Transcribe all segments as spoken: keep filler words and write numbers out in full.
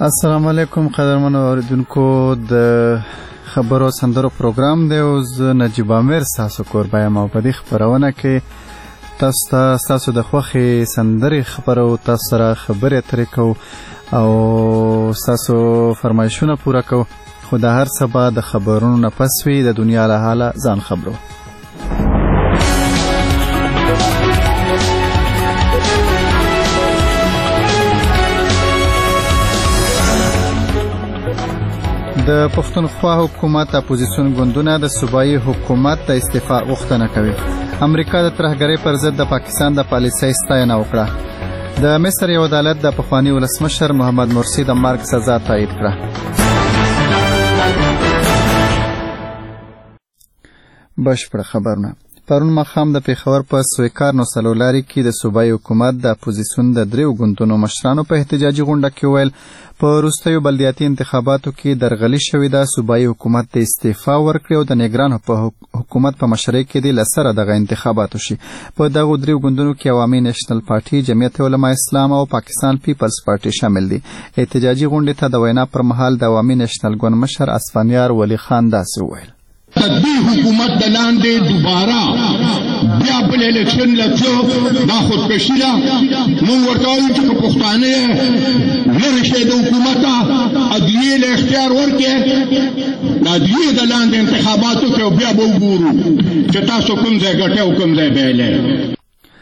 السلام علیکم قدرمنو اوریدونکو د خبرو سندرو پروګرام دی او زه نجیب عامر ستاسو کوربه یم او په دې خپرونه کې تاسو ته ستاسو د خوښې سندرې خبرو تاسو سره خبرې اترې کوو او ستاسو فرمایشونه پوره کوو خو د هر څه به د خبرونو نه پس وي د دنیا له حاله ځان خبرو. د پښتونخوا حکومت اپوزیسیون ګوندونه د صوبایي حکومت د استعفا غوښتنه کوي. امریکا د ترهګرۍ پر ضد د پاکستان د پالیسۍ ستاینه وکړه. د مصر یو عدالت د پخواني ولسمشر محمد مرسي د مرګ سزا تایید کړه. بشپړ خبرونه. پرون ماښام د پېښور په سویکار نو څلورلارې کې د صوبایي حکومت د اپوزیسیون د دریو ګوندونو مشرانو په احتجاجي غونډه کې وویل په وروستیو بلدیاتي انتخاباتو کې درغلي شوې ده. صوبایي حکومت د استعفا ورکړي او د نګرانو په حکومت په مشرۍ کې دې له سره دغه انتخاباتو شي. په دغو دریو ګوندونو کې عوامي نیشنل پارټي، جمعیت علماء اسلام او پاکستان پیپلز پارټي شامل دي. احتجاجي غونډې ته د وینا پر مهال د عوامي نیشنل ګوند مشر اسفندیار ولی خان داسې وویل: تدبی حکومت دلاندې دوباره بیا بل الیکشن لته دا خودکشي ده. مونږ ورته وایو چې که پښتانه لرې شي د حکومت عدلیې له اختیار ورکړي، د عدلیې دلاندې انتخاباتو کې بیا به وګورو چې تاسو کوم ځای ګټئ او کوم ځای بایلئ.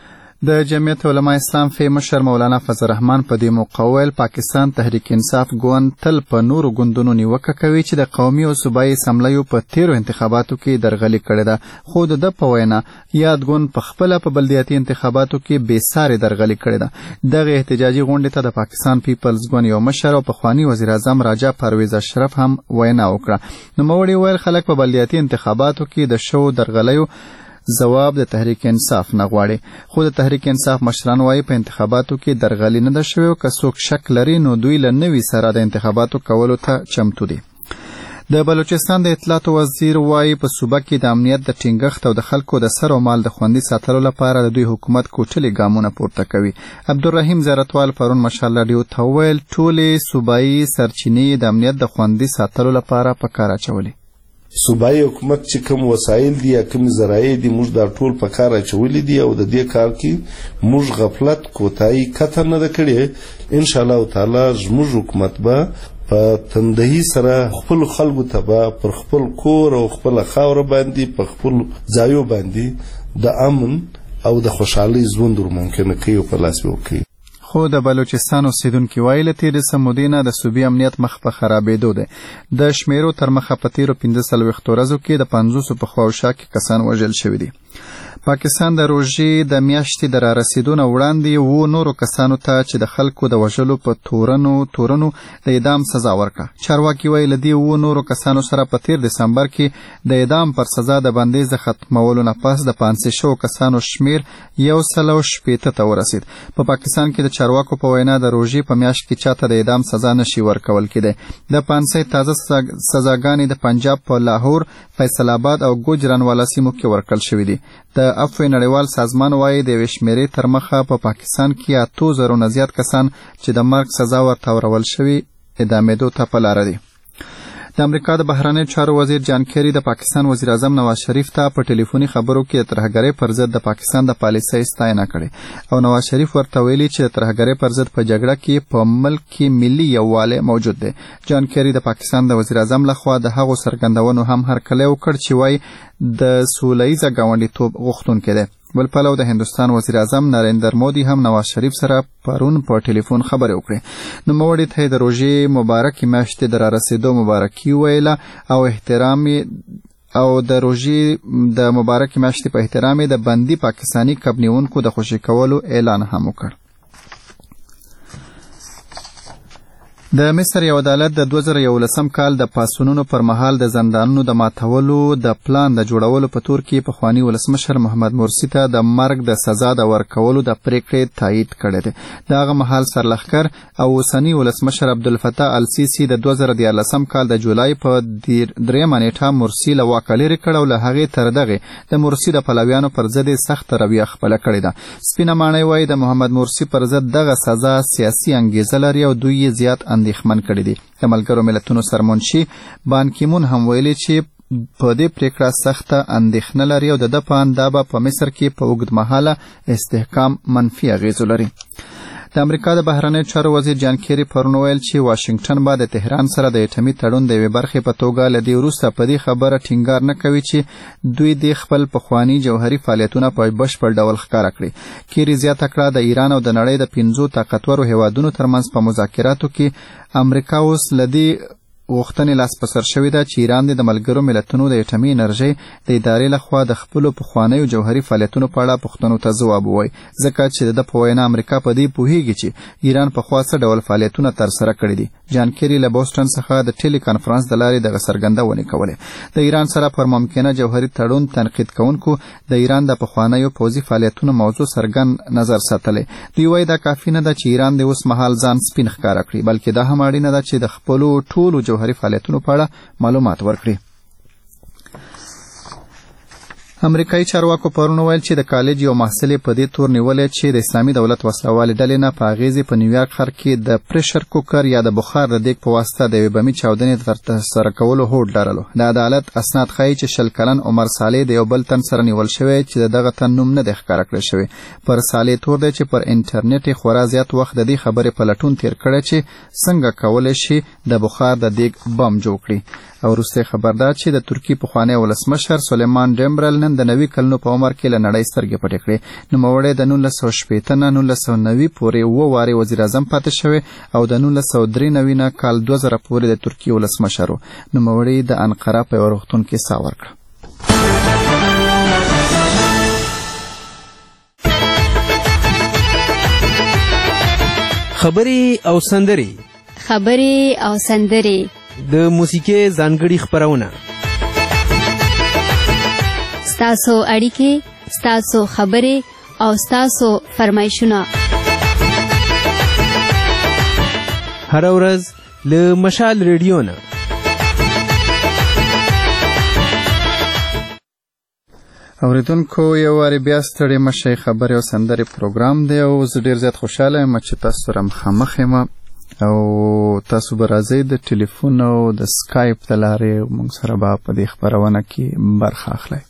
د جمعیت علماء اسلام فی مشر مولانا فضل الرحمن په دې موقع وویل پاکستان تحریک انصاف ګوند تل په نورو ګوندونو نیوکه کوي چې د قومي او صوبایي اسمبلیو په تیرو انتخاباتو کې درغلي کړې ده، خو د ده په وینا یاد ګوند په خپله په بلدیاتي انتخاباتو کې بې سارې درغلي کړې ده. دغه احتجاجي غونډې ته د پاکستان پیپلز ګوند یو مشر او پخواني وزیر اعظم راجا پرویز اشرف هم وینا وکړه. نوموړي ویل خلک په بلدیاتي انتخاباتو کې د شوو درغلیو ځواب د تحریک انصاف نه غواړي، خو د تحریک انصاف مشران وایي په انتخاباتو کې درغلي نه ده شوې او که څوک شک لري نو دوی له نوي سره د انتخاباتو کولو ته چمتو دي. د بلوچستان د اطلاعاتو وزیر وایي په صوبه کې د امنیت د ټینګښت او د خلکو د سر او مال د خوندي ساتلو لپاره د دوی حکومت کوټلي ګامونه پورته کوي. عبدالرحیم زیارتوال پرون مشال راډیو ته وویل ټولې صوبایي سرچینې د امنیت د خوندي ساتلو لپاره په کار اچولي. صوبایي حکومت چې کوم وسایل دي یا کوم ذرایع دي موږ دا ټول په کار اچولي دي او د دې کار کې موږ غفلت کوتاهي کته نه ده کړې. انشاءالله تعالی زموږ حکومت به په تندهي سره خپل خلکو ته به پر خپل کور او خپل خاوره باندې په خپل ځایو باندې د امن او د خوشحالۍ ژوند ورممکنه کوي او په لاس وکړي. خو د بلوچستان اوسیدونکي وایي له تېرې څه مودې نه د صوبې امنیت مخ په خرابېدو دی. د شمیرو تر مخه په تېرو پنځه څلوېښتو ورځو کې د پنځوسو په خوا او شا کې کسان وژل شوي دي. پاکستان د روژې د میاشتې د رارسېدو نه وړاندې اوو نورو کسانو ته چې د خلکو د وژلو په تورنو تورنو د اعدام سزا ورکړه. چارواکي وایي له دې اوو نورو کسانو سره په تېر دسمبر کې د اعدام پر سزا د بندیز د ختمولو نه پس د پانسې شوو کسانو شمیر یو سل او شپېته ته ورسېد. په پاکستان کې د چارواکو په وینا د روژې په میاشت کې چاته د اعدام سزا نشي ورکول کېدی. د پانسۍ تازه سزاګانې د پنجاب په لاهور، فیصل آباد او ګوجرانوالا سیمو کې ورکړل شوي دي. د عفو نړیوال سازمان وایي د یوې شمېرې تر مخه په پاکستان کې اتو زرو نه زیات کسان چې د مرګ سزا ورته ورول شوي اعدامېدو ته په لاره دي. د امریکا د بهرنیو چارو وزیر جان کیری د پاکستان وزیر اعظم نواز شریف ته په ټلیفوني خبرو کې د ترهګرۍ پر ضد د پاکستان د پالیسۍ ستاینه کړې او نواز شریف ورته ویلي چې د ترهګرۍ پر ضد په جګړه کې په ملک کې ملي یووالی موجود دی. جان کیری د پاکستان د وزیر اعظم لخوا د هغو څرګندونو هم هرکلی وکړ چې وایي د سوله ییزه ګاونډیتوب غوښتونکی دی. بل پلو د هندوستان وزیر اعظم نریندر مودي هم نواز شریف سره پرون په ټلیفون خبرې وکړې. نوموړي ته د روژې مبارکې میاشتې د رارسېدو مبارکي ویله او احترام او د روژې د مبارکې میاشتې په احترام د بندي پاکستاني کب نیونکو د خوشي کولو اعلان هم وکړ. د مصر یو عدالت د دوه زره یولسم کال د پاڅونونو پر مهال د زندانونو د ماتولو د پلان د جوړولو په تور کې پخواني ولسمشر محمد مرسي ته د مرګ د سزا د ورکولو د پریکړې تایید کړی دی. د هغه مهال سرلښکر او اوسني ولسمشر عبدالفتاح السیسي د دوه زره دیارلسم کال د جولای په درېیمه نیټه مرسي له واکه لرې کړ او له هغې تر دغې د مرسي د پلویانو پر ضد یې سخته رویه خپله کړې ده. سپینه ماڼۍ وایي د محمد مرسي پر ضد دغه سزا سیاسي انګیزه لري او دوی یې زیات اندېښمن کړي دي. د ملګرو ملتونو سرمنشي بان کیمون هم ویلي چې په دې پریکړه سخته اندېښنه لري او د ده په اند دا به په مصر کې په اوږدمهاله استحکام منفي اغېزو لري. د امریکا د بهرنیو چارو وزیر جان کیری پرون ویل چې واشنګټن به د تهران سره د اټومي تړون د یوې برخې په توګه له دې وروسته په دې خبره ټینګار نه کوي چې دوی د خپل پخواني جوهري فعالیتونه په بشپړ ډول ښکاره کړي. کیری زیاته کړه د ایران او د نړۍ د پنځو طاقتورو هیوادونو ترمنځ په مذاکراتو کې امریکا اوس له دې غوښتنې لاس په سر شوې ده چې ایران د ملګرو ملتونو د اټومي انرژۍ د ادارې لخوا د خپلو پخوانیو جوهري فعالیتونو په اړه پوښتنو ته ځواب ووایي، ځکه چې د ده په وینا امریکا په دې پوهیږي چې ایران پخوا څه ډول فعالیتونه ترسره کړي دي. جان کیری له بوسټن څخه د ټیلی کانفرنس د لارې دغه څرګندونې کولې. د ایران سره پر ممکنه جوهري تړون تنقید کوونکو د ایران د پخوانیو پوځي فعالیتونو موضوع څرګند نظر ساتلی. دوی وایي دا کافي نه ده چې ایران د اوس مهال ځان سپین ښکاره کړي، بلکې دا هم اړینه ده چې د خپلو ټولو جوهري فعالیتونو په اړه معلومات ورکړي. امریکایي چارواکو پرون ویل چې د کالج یو محصلې په دې تور نیولې چې د اسلامي دولت وسلوالې ډلې نه په اغېزې په نیویارک ښار کې د پریشر کوکر یا د بخار د دیګ په واسطه د یوې بمي چاودنې ترسره کولو هوډ لرلو. د عدالت اسناد ښایي چې شل کلن عمر صالح د یو بل تن سره نیول شوی چې د دغه تن نوم نه دی ښکاره کړی شوی. پر صالح تور دی چې پر انټرنیټ یې خورا زیات وخت د دې خبرې په لټون تیر کړی چې څنګه کولی شي د بخار د دیګ بم جوړ کړي. او وروستی خبر دا چې د ترکیې پخوانی ولسمشر سلیمان ډیمرل نن د نوي کلونو په عمر کې له نړۍ سترګې پټې کړې. نوموړی د نولس سوه شپېته نه نولس سوه نوي پورې اووه وارې وزیر اعظم پاتې شوی او د نولس سوه درې نوي نه کال دوه زره پورې د ترکیې ولسمشر و. نوموړی د انقره په یوه روغتون کې ساه ورکړه. خبرې او سندرې خبرې او سندرې د موسیقۍ ځانګړي خپرونه، ستاسو اړیکې، ستاسو خبرې او ستاسو فرمایشونه هر ورځ له مشال ریډیو نه. اوریدونکو یو وارې بیا ستړي مشئ. خبرې او سندرې پروګرام دی او زه ډېر زیات خوشحاله یم چې تاسو سره مخامخ یم او تاسو به راځئ د ټلیفون او د سکایپ د لارې موږ سره به په دې خپرونه کې برخه اخلئ.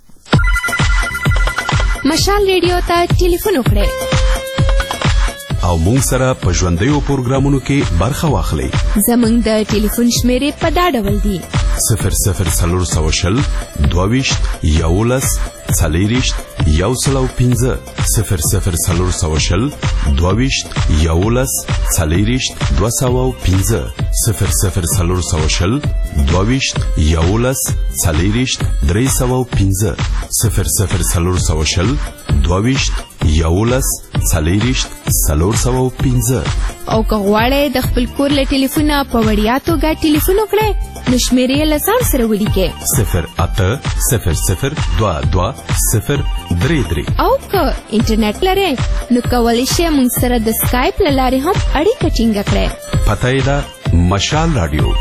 مشال ریډیو ته ټلیفون وکړئ او موږ سره په ژوندیو پروګرامونو کې برخه واخلئ. زموږ د ټلیفون شمیرې په دا ډول دي: صفر صفر څلور سوه شل دوه ویشت یولس څلېرویشت یو سل او پنځه صفر صفر څلور سوه شل دوه ویشت یولس څلېرویشت دوه سوه او پنځه صفر صفر څلور سوه شل دوه ویشت یولس څلېرویشت درې سوه او پنځه صفر صفر څلور سوه شل دوه ویشت یولس څلېرویشت څلور سوه او پنځه. او که غواړئ د خپل کور له ټلیفونه په وړیا توګه ټلیفون وکړئ نو شمیرې یې له ځان سره ولیکئ: صفر اته صفر صفر دوه دوه صفر درې درې. او که انټرنیټ لرئ نو کولی شئ موږ سره د سکایپ له لارې هم اړیکه ټینګه کړئ. پته یې ده مشال راډیو.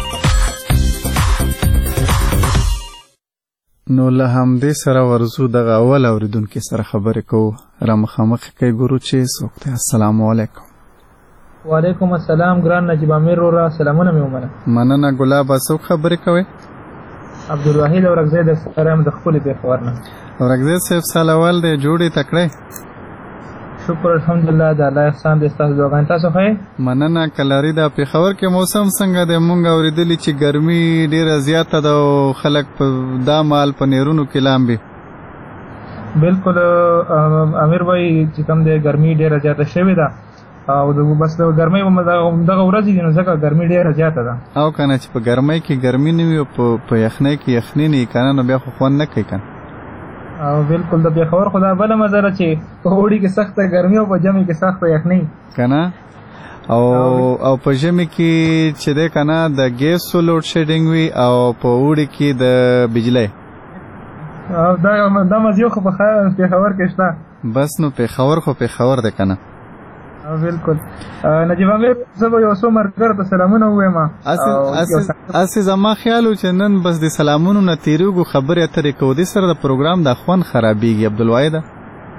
نو له همدې سره ورځو دغه اول اوریدونکي سره خبرې کوو. را مخامخ کوي ګورو چې څوک دی. السلام علیکم. وعلیکم السلام. ګران نجیب امیر ورا سلامونه مې ومنه. مننه. ګلاب څوک خبرې کوي؟ عبدالواحد اورکزی د سره د خپل پیښور نه. اورکزی صاحب سلام دی جوړې تکړه. شکر الحمدلله د الله احسان دې تاسو دوغان تاسو خې. مننه. کلاری د پیښور کې موسم څنګه دی؟ مونږ اوریدلی چې ګرمي ډیره زیاته ده او خلک په دا مال په نیرونو کې لامبي. بالکل امیر بھائی چې کوم دی ګرمي ډیره زیاته شوې ده او د بس د ګرمۍ دغه ورځې دي نو ځکه ګرمي ډیره زیاته ده. او کنه چې په ګرمۍ کې ګرمي نه وي او په یخنۍ کې یخني نه وي کنه نو بیا خو خوند نه کوي کنه. او بالکل د پیښور خدا بله مزه ده چې په اوړي کې سخته ګرمي او په ژمي کې سخته یخني کنه. او او په ژمي کې چې دی کنه د ګیسو لوډ شیډینګ وي او په اوړي کې د بجلی. او دا دا مزه خو په پیښور کې شته. بس نو پیښور خو پیښور دی کنه. بالکل. نجیب امیر زه به یو څو مرګر ته سلامونه ووایم. اسې زما خیال و چې نن بس د سلامونو نه تېرېږو خبرې اترې کوو دې سره د پروګرام د خوند خرابېږي. عبدالواحده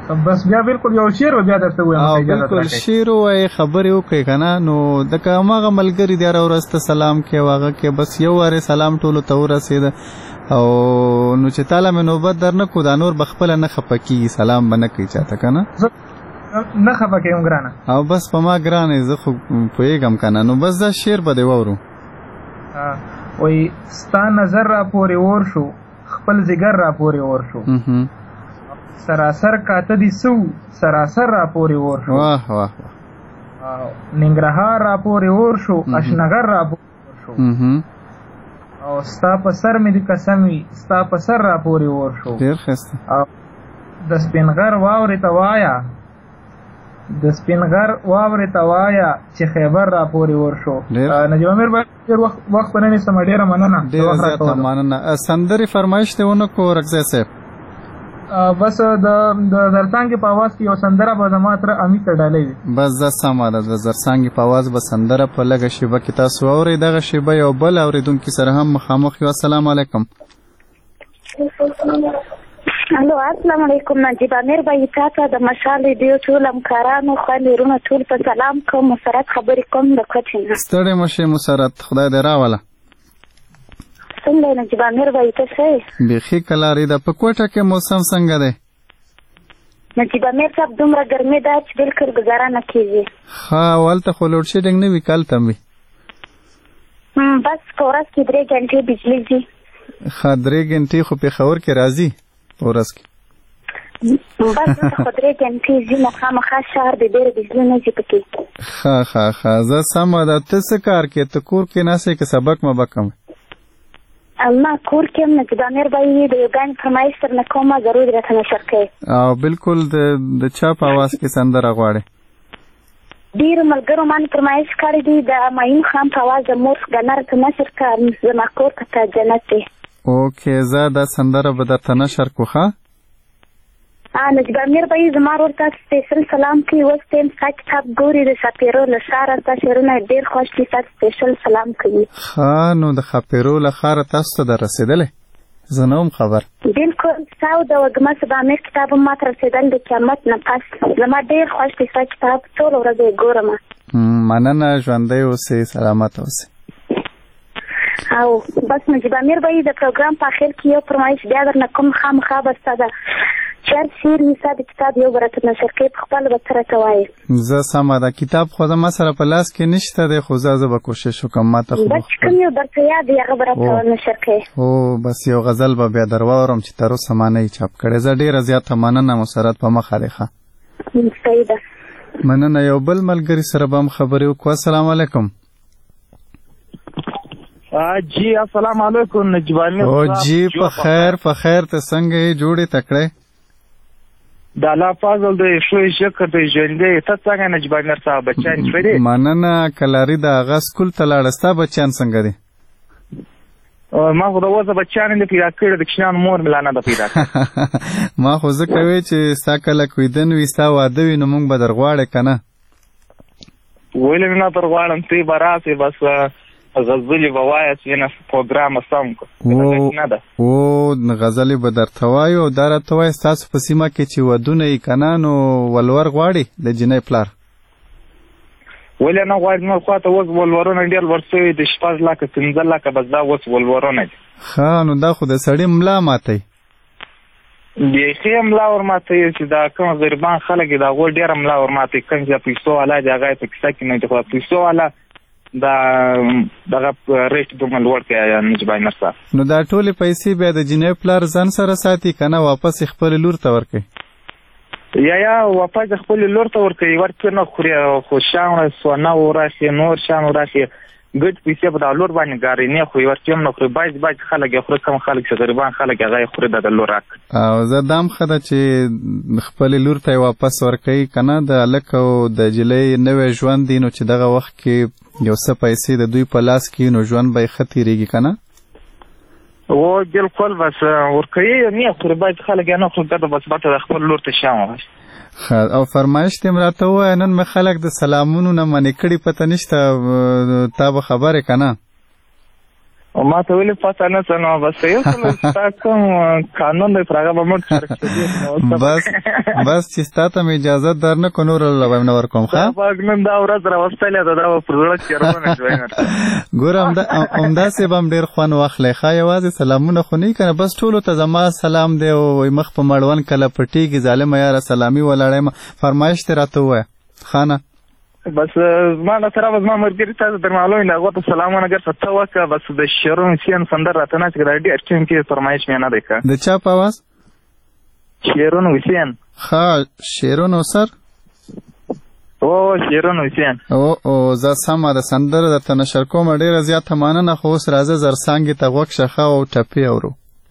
بس بیا بالکل یو شعر بیا درته وایم بالکل شعر وای خبرې وکړي کنه نو د کومه ملګری دی راورسته سلام کې واغه کې بس یو واره سلام ټولو ته ورسید او نو چې تعالی مې نوبت درنه کو دا نور بخپل نه خپکی سلام بنه کوي چاته کنه نه خپکه ګرانه او بس په ما ګرانه زه خو پوهیږم کنه نو بس دا شعر به دی وورو وای ستا نظر را پورې ور شو خپل زګر را پورې ور شو سراسر کاته دي سو سراسر را پورې ور شو واه واه ننګرهار را پورې ور شو اشنغر را پورې ور شو او ستا په سر مې د قسمي ستا په سر را پورې ور شو ډېر ښه او د سپینغر واورې ته وایا د سپینغر واورې ته وایا چې خیبر را پورې ور شو نجیب امیر باید ډېر وخت په نه نیسم ډېره مننه ډېره زیاته مننه سندرې فرمایش دی ونه کو رقصه صاحب بس د زرڅانګې په اواز کې یو سندره به زما تر امید ته ډالۍ وي بس دا سمه ده د زرڅانګې په اواز به سندره په لږه شیبه کې تاسو واورئ دغه شیبه یو بل اورېدونکي سره هم مخامخ یو السلام علیکم الو السلام علیکم نجیب امیر بھائی تاسو د مشال ریډیو ټول همکارانو خوندرونه ټول په سلام کوم مسرت خبرې کوم د کوچینګ ستړی مشه مسرت خدای دې راوله څنګه نجیب امیر بھائی تاسو بیخي کلاری ده په کوټه کې موسم څنګه دی نجیب امیر صاحب دومره ګرمي ده چې بالکل گزاره نه کیږي ها ولته خو لوډ شیډینګ نه وی کال تم وی بس کورس کې درې غنټې بجلی دي ها درې غنټې خو په خبر کې راځي ورس کې بس خو درې غنټې زینه خامخا شهر د ډېر بجلی نه دي پکې ها ها ها زه سم ده ته څه کار کې ته کور کې ناسې کې سبق مبکم ما کور کې نجیب امیر بھائی د یو غان فرمایش سره کومه ضروري راته نشر کوي او بالکل د د چا په आवाज کې سندره غواړي ډیر ملګرو باندې فرمایش کړی دی د ماین خان په आवाज د مور غنر ته نشر کړم زما کور ته جنت دی اوکې زه دا سندره به درته نشر کوخه ا نجیب امیر بھائی زما ورته سپیشل سلام کوي وستیم سات کتاب ګوري د شاپیرو له شهر ته شهرونه ډیر خوش دي تاسو سپیشل سلام کوي ها نو د خاپیرو له خار تاسو ته رسیدلې زنوم خبر بالکل ساو د وګما سبا مې کتاب ما تر رسیدل د قیامت نه پس زما ډیر خوش دي سات کتاب ټول ورځ ګورم مننه ژوندۍ اوسې سلامت اوسې او بس نجیب امیر بھائی د پروګرام په اخر کې یو فرمایش بیا درنه کوم خامخا بسته چر شیر وسه د کتاب یو برته نشر کې خپل وتره توای زه سم دا کتاب خو زما سره په لاس کې نشته د خو زه به کوشش وکم ماته خو بس کوم یو درته یاد یې برته نشر کې او بس یو غزل به بیا درواورم چې تر اوسه ما نه چاپ کړي زه ډیره زیاته مننه مسرت په مخه لخه سیده مننه یو بل ملګری سره به خبرې وکړو السلام علیکم جی السلام علیکم نجیب امیر او جی په خیر په خیر ته څنګه جوړې تکړه د الله فضل د شوي شکر د ژوندې ته څنګه نجیب امیر صاحب بچان شوي مننه کلاری د هغه سکول ته لاړستا بچان څنګه دي ما خو د وځه بچان نه پیدا کړی د کښنان مور ملانه د پیدا ما خو زه کوي چې ستا کله کویدن وي ستا واده وي نو موږ به درغواړې که نه ولې نه درغواړم تی به راسې بس غزلې به وایاست ینه پروګرام سم نه ده او غزلې به درته وایو او دا راته وایي ستاسو په سیمه کې چې ودونه یې که نه نو ولور غواړي د جنۍ پلار ولې نه غواړي نور خواته اوس ولورونه ډېر لوړ سوي د شپږ لکه پنځه لکه بس دا اوس ولورونه دي ښه نو دا خو د سړي ملا ماتوي بیخي یې ملا ورماتوي چې دا کوم غریبان خلک دي د هغوی ډېره ملا ورماتوي کوم چې پیسو والا دي هغه یې په کیسه کې نه دي خو پیسو والا دا دغه ریټ دومره لوړ کړی نجیب امیر صاحب نو دا ټولې پیسې بیا د جنۍ پلار ځان سره ساتي که نه واپس یې خپلې لور ته ورکوي یا یا واپس یې خپلې لور ته ورکوي ورکړي نه خوري خو شان سونه وراشي نور شان وراشي ګډ پیسې په دا لور باندې ګارینې خوري ورکړي هم نه خوري باید باید خلک یې خوري کوم خلک چې غریبان خلک هغه یې خوري دا د لور حق او زه دام ښه ده چې خپلې لور ته یې واپس ورکوي که نه د هلک او د نجلۍ نوی ژوند دی نو چې دغه وخت کې یو څه پیسې د دوی په لاس کې نو ژوند به یې ښه تېرېږي که نه او بالکل بس ورکوي نه خوري باید خلک یې نه خوري ګټه بس بټه د خپل لور ته شام وهاشي او فرمایش دې م راته ووایه نن مې خلک د سلامونو نه منې کړي پته نشته تا به خبرې که نه ما ته ولې پته نه څه نو بس یو څه ستا کوم قانون دی پر هغه به موږ خرڅ بس بس چې ستا ته مې اجازه در نه کړو نور به نه ورکوم ښه نن دا ورځ راوستلې ده دا به پر زړه چېرونه شوی ګوره همداسې به هم ډېر خوند واخلی ښه یوازې سلامونه خو نه کنه بس ټولو ته زما سلام دی او مخ په مړوند کله پټېږي ظالمه یاره سلامي ولاړی یم فرمایش دې راته ووایه ښه نه بس زما له طرفه زما ملګري تاسو در معلوم هغو ته سلامونه ګر ته وکړه بس د شیرون حسین سندر راته نه چې دا ډېر ټیم کې فرمایش مې نه دی که د چا په اواز شیرون حسین ښه شیرون سر او شیرون حسین او او زه سمه د سندره درته نشر کوم ډېره زیاته مننه خو اوس راځه زرڅانګې ته غوږ شه ښه او ټپې اورو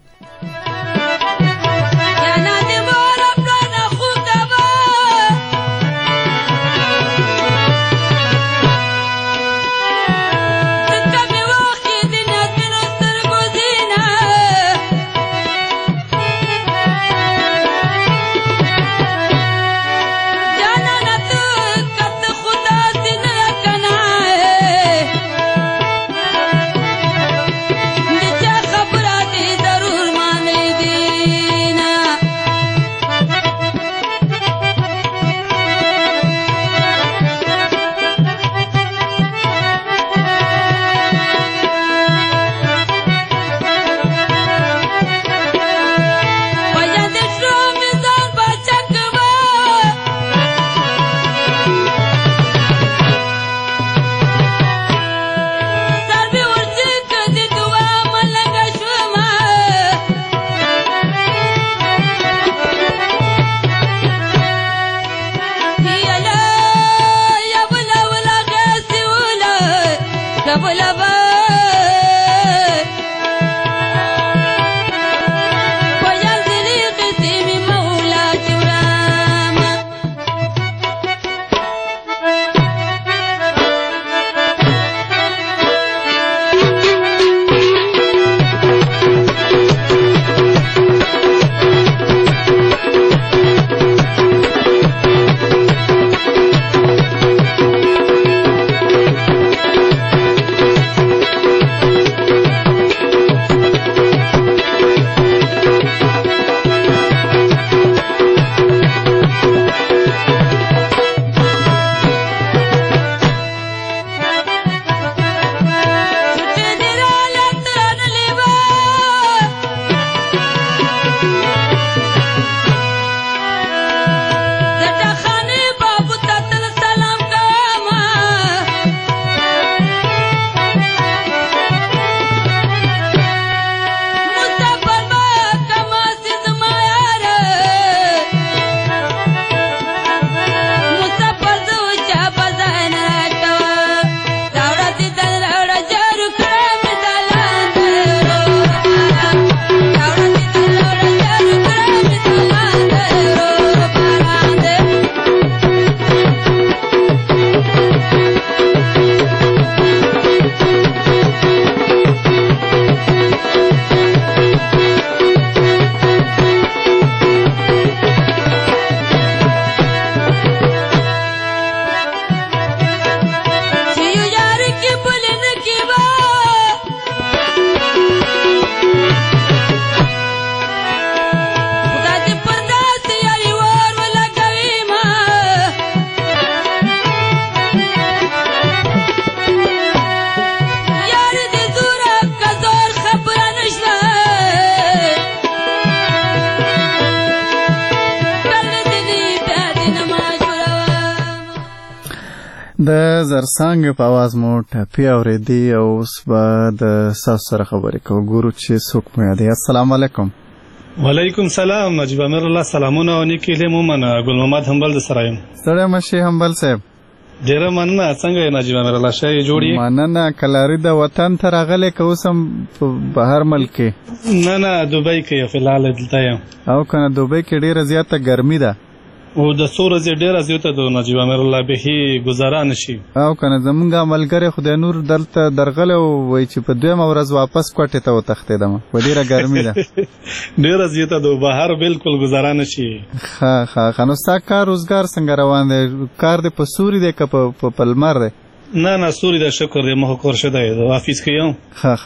د زرڅانګې په اواز مو ټپې اورېدې او اوس به د ستاسو سره خبرې کوو ګورو چې څوک مو یادوي. السلام علیکم. وعلیکم سلام. نجیب امیر الله سلامونه او نیکې هیلې مو منه. ګل محمد همبل د سره یم. ستړی مه شئ همبل صاحب. ډېره مننه. څنګه یې نجیب امیر الله ښه یې جوړ یې؟ مننه. کلاري د وطن ته راغلی که اوس هم په بهر ملک کې؟ نه نه دوبۍ کې فلحال دلته یم. او که نه دوبۍ کې ډېره زیاته ګرمي ده او د څو ورځې ډېره زیاته ده نجیب امیر الله بهي ګزاره نه شي. او که نه زمونږ ملګری خدای نور دلته درغلی وایي چې په دویمه ورځ واپس کوټې ته وتښتېدم په ډېره ګرمي ده. ډېره زیاته ده بهر بالکل ګزاره نه شي. ښه ښه ښه. نو ستا کار روزګار څنګه روان دی؟ کار دی په سوري دی که په لمر دی؟ نه نه سوري ده شکر دی. مخ کور شده د افیس کې یم. ښه ښه.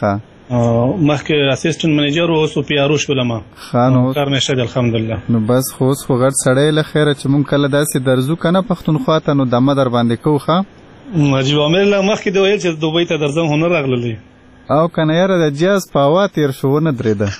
مخکې اسسټنټ منیجر او اوس پی آر او شولم خانو کار نشه دی الحمدلله. نو بس خو اوس خو غټ سړی له خیره چې مونږ کله داسې درځو که نه پښتونخوا ته نو دمه در باندې کوو ښه عجیب عامر الله مخکې دی ویل چې دوبۍ ته درځم هنر راغلی او که نه یاره د جاز په هوا تېر شو ونه درېده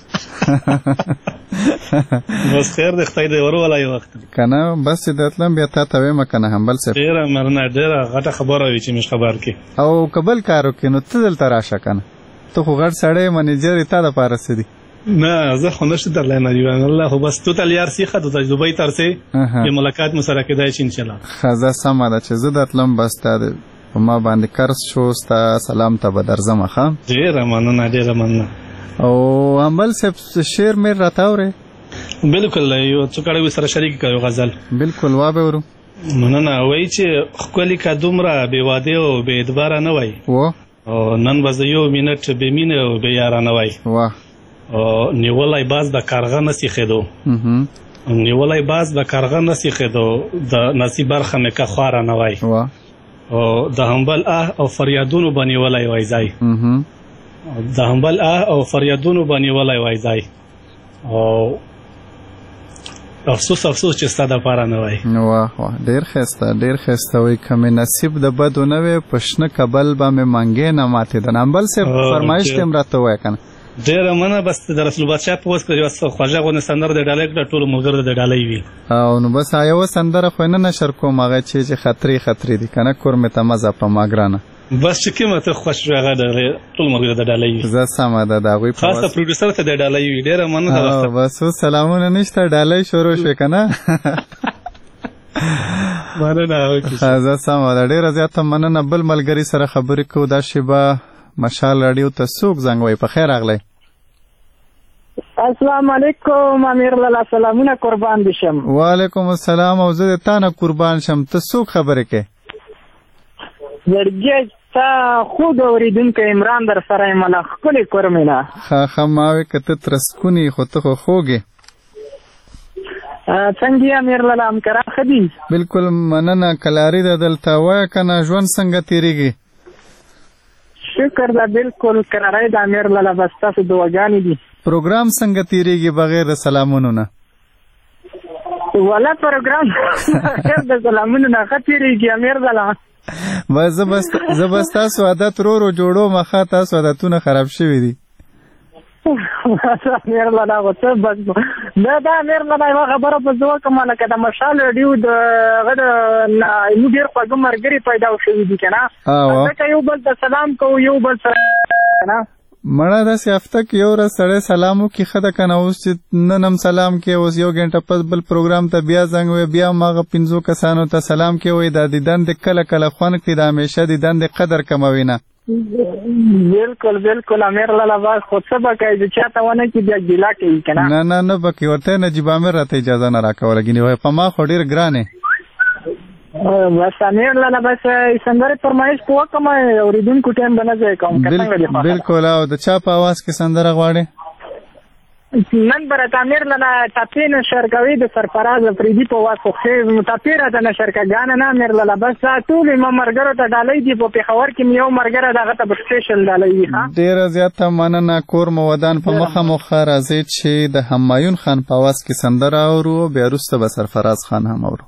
بس خیر دی خدای دې ورولای وخت که نه بس چې درتلم بیا تا ته ویم که نه همبل صاحب ډېره مننه ډېره غټه خبره وي چې موږ خبر کړي او که بل کار وکړې نو ته دلته راشه که نه ته خو غټ سړی منیجر یې تا دپاره څه دي نه زه خو نشته درلی نجیبان الله خو بس تو ته لیار سیخه تو ته دوبۍ ته رسې بیا ملاقات مو سره کېدای شي انشاءالله ښه زه سمه ده چې زه درتلم بس تا په ما باندې قرض شو ستا سلام ته به درځم ښه ډېره مننه ډېره مننه او امبل صاحب شعر مې راته اورې بلکل یو څو کړه سره شریک کړو غزل بلکل وا به ورو مننه وایي چې ښکلي که دومره بې واده او بې اعتباره نه وای و او نن به زه یو منټ بې مینې او بې یاره نه وای واه او نیولی باز د کارغه نه سیخېدو نیولی باز د کارغه نه سیخېدو د نصیب برخه مې که خواره نه وای او د همبل اه او فریادونو به نیولی وای ځای د همبل اه او فریادونو به نیولی وای ځای او افسوس افسوس چې ستا دپاره نه وای واه واه ډېر ښایسته ډېر ښایسته وایي که مې نصیب د بدو نه وی په شنه کبل به مې منګې نه ماتېده امبل صاحب فرمایش دې هم راته ووایه که نه ډېره مننه بس د رسول بادشاه په وس کې یوه خوږه غوندې سندره د ډالۍ کړه ټولو ملګرو د ډالۍ وي او نو بس یوه سندره خو یې نه نشر کوم هغه چې چې خطرې خطرې دي که نه کور مې ته مزه په ما ګرانه بس چې کومه ته خوښ شوې هغه د ټولو ملګرو د ډالۍ وي زه سمه ده د هغوی په خاصه پروډیوسر ته د ډالۍ وي ډېره مننه بس اوس سلامونه نشته ډالۍ شروع شوې که نه مننه زه سمه ده ډېره زیاته مننه بل ملګري سره خبرې کوو دا شیبه مشال راډیو ته څوک زنګ وایي په خیر راغلی السلام علیکم امیر لالا سلامونه قربان دي شم وعلیکم السلام او زه د تا نه قربان شم ته څوک خبرې کوې زړګی ستا خوږ اورېدونکی عمران در سره یم له ښکلې کورمې نه ښه ښه ما وې که ته ترسکون یې خو ته خو خوږ یې څنګه یې امیر لالا همکاران ښه دي بلکل مننه کلاري ده دلته وایه که نه ژوند څنګه تېرېږي شکر ده بلکل کرارۍ د امیر لالا بس ستاسو دعاګانې دي پروګرام څنګه تېرېږي بغیر د سلامونو نه والا پروګرام بغیر د سلامونو نه ښه تېرېږي امیر لالا بس زه به ستاسو عادت رو رو جوړوم ښه تاسو عادتونه خراب شوي دي امیر لالا خو څه بس دا دا امیر لالا یوه خبره په زه وکړم لکه د مشال راډیو د هغه د زموږ ډېر خوږه ملګري پیدا شوي دي که نه ځکه یو بل ته سلام کوو یو بل سره که نه مړه داسې هفته کې یو ورځ سړی سلام وکړي ښه ده که نه اوس چې نن هم سلام کې اوس یو ګنټه پس بل پروګرام ته بیا زنګ وی بیا هم هغه پنځو کسانو ته سلام کې وایي دا د دندې کله کله خوند کړي د همیشه د دندې قدر کموي نه بلکل بلکل امیر لالا باز خو څه به کوي چې چاته ونه کړي بیا ګیله کوي که نه نه نه نه به کوي ورته نجیب عامر راته اجازه نه راکوله ګینې وایي په ما خو ډېر ګران یې بس امیر لالا بس سندرې فرمایش په وکړم اورېدونکو ټایم به نه ضایع کوم که څنګه دې خوښه ده بلکل او د چا په اواز کې سندره غواړې نن به راته امیر لالا ټاپې نشر کوي د سرفراز افریدي په اواز خو ښې ټاپې راته نشر کړه نه امیر لالا بس ټول زما ملګرو ته ډالۍ دي په پېښور کې مې یو ملګری د هغه ته به سپېشل ډالۍ وي ډېره زیاته مننه کور مو ودان په مخه مخه راځئ چې د همایون خان په اواز کې سندره اورو بیا وروسته به سرفراز خان هم اورو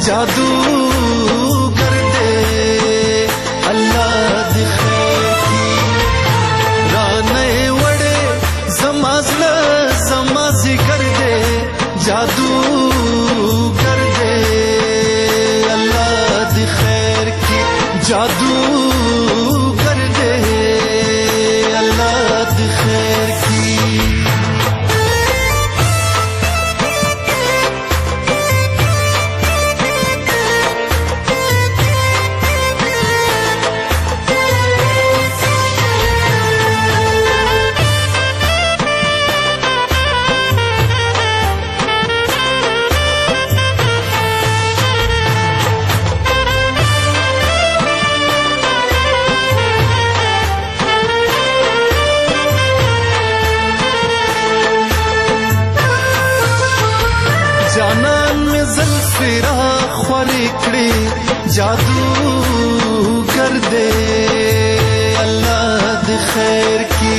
जादू कर दे अल्लाह दी खैर की राने वड़े जमाजल जमाजी कर दे जादू कर दे अल्लाह दी खैर की जादू कर दे अल्लाह दी खैर की जादू कर दे अल्लाह दी खैर की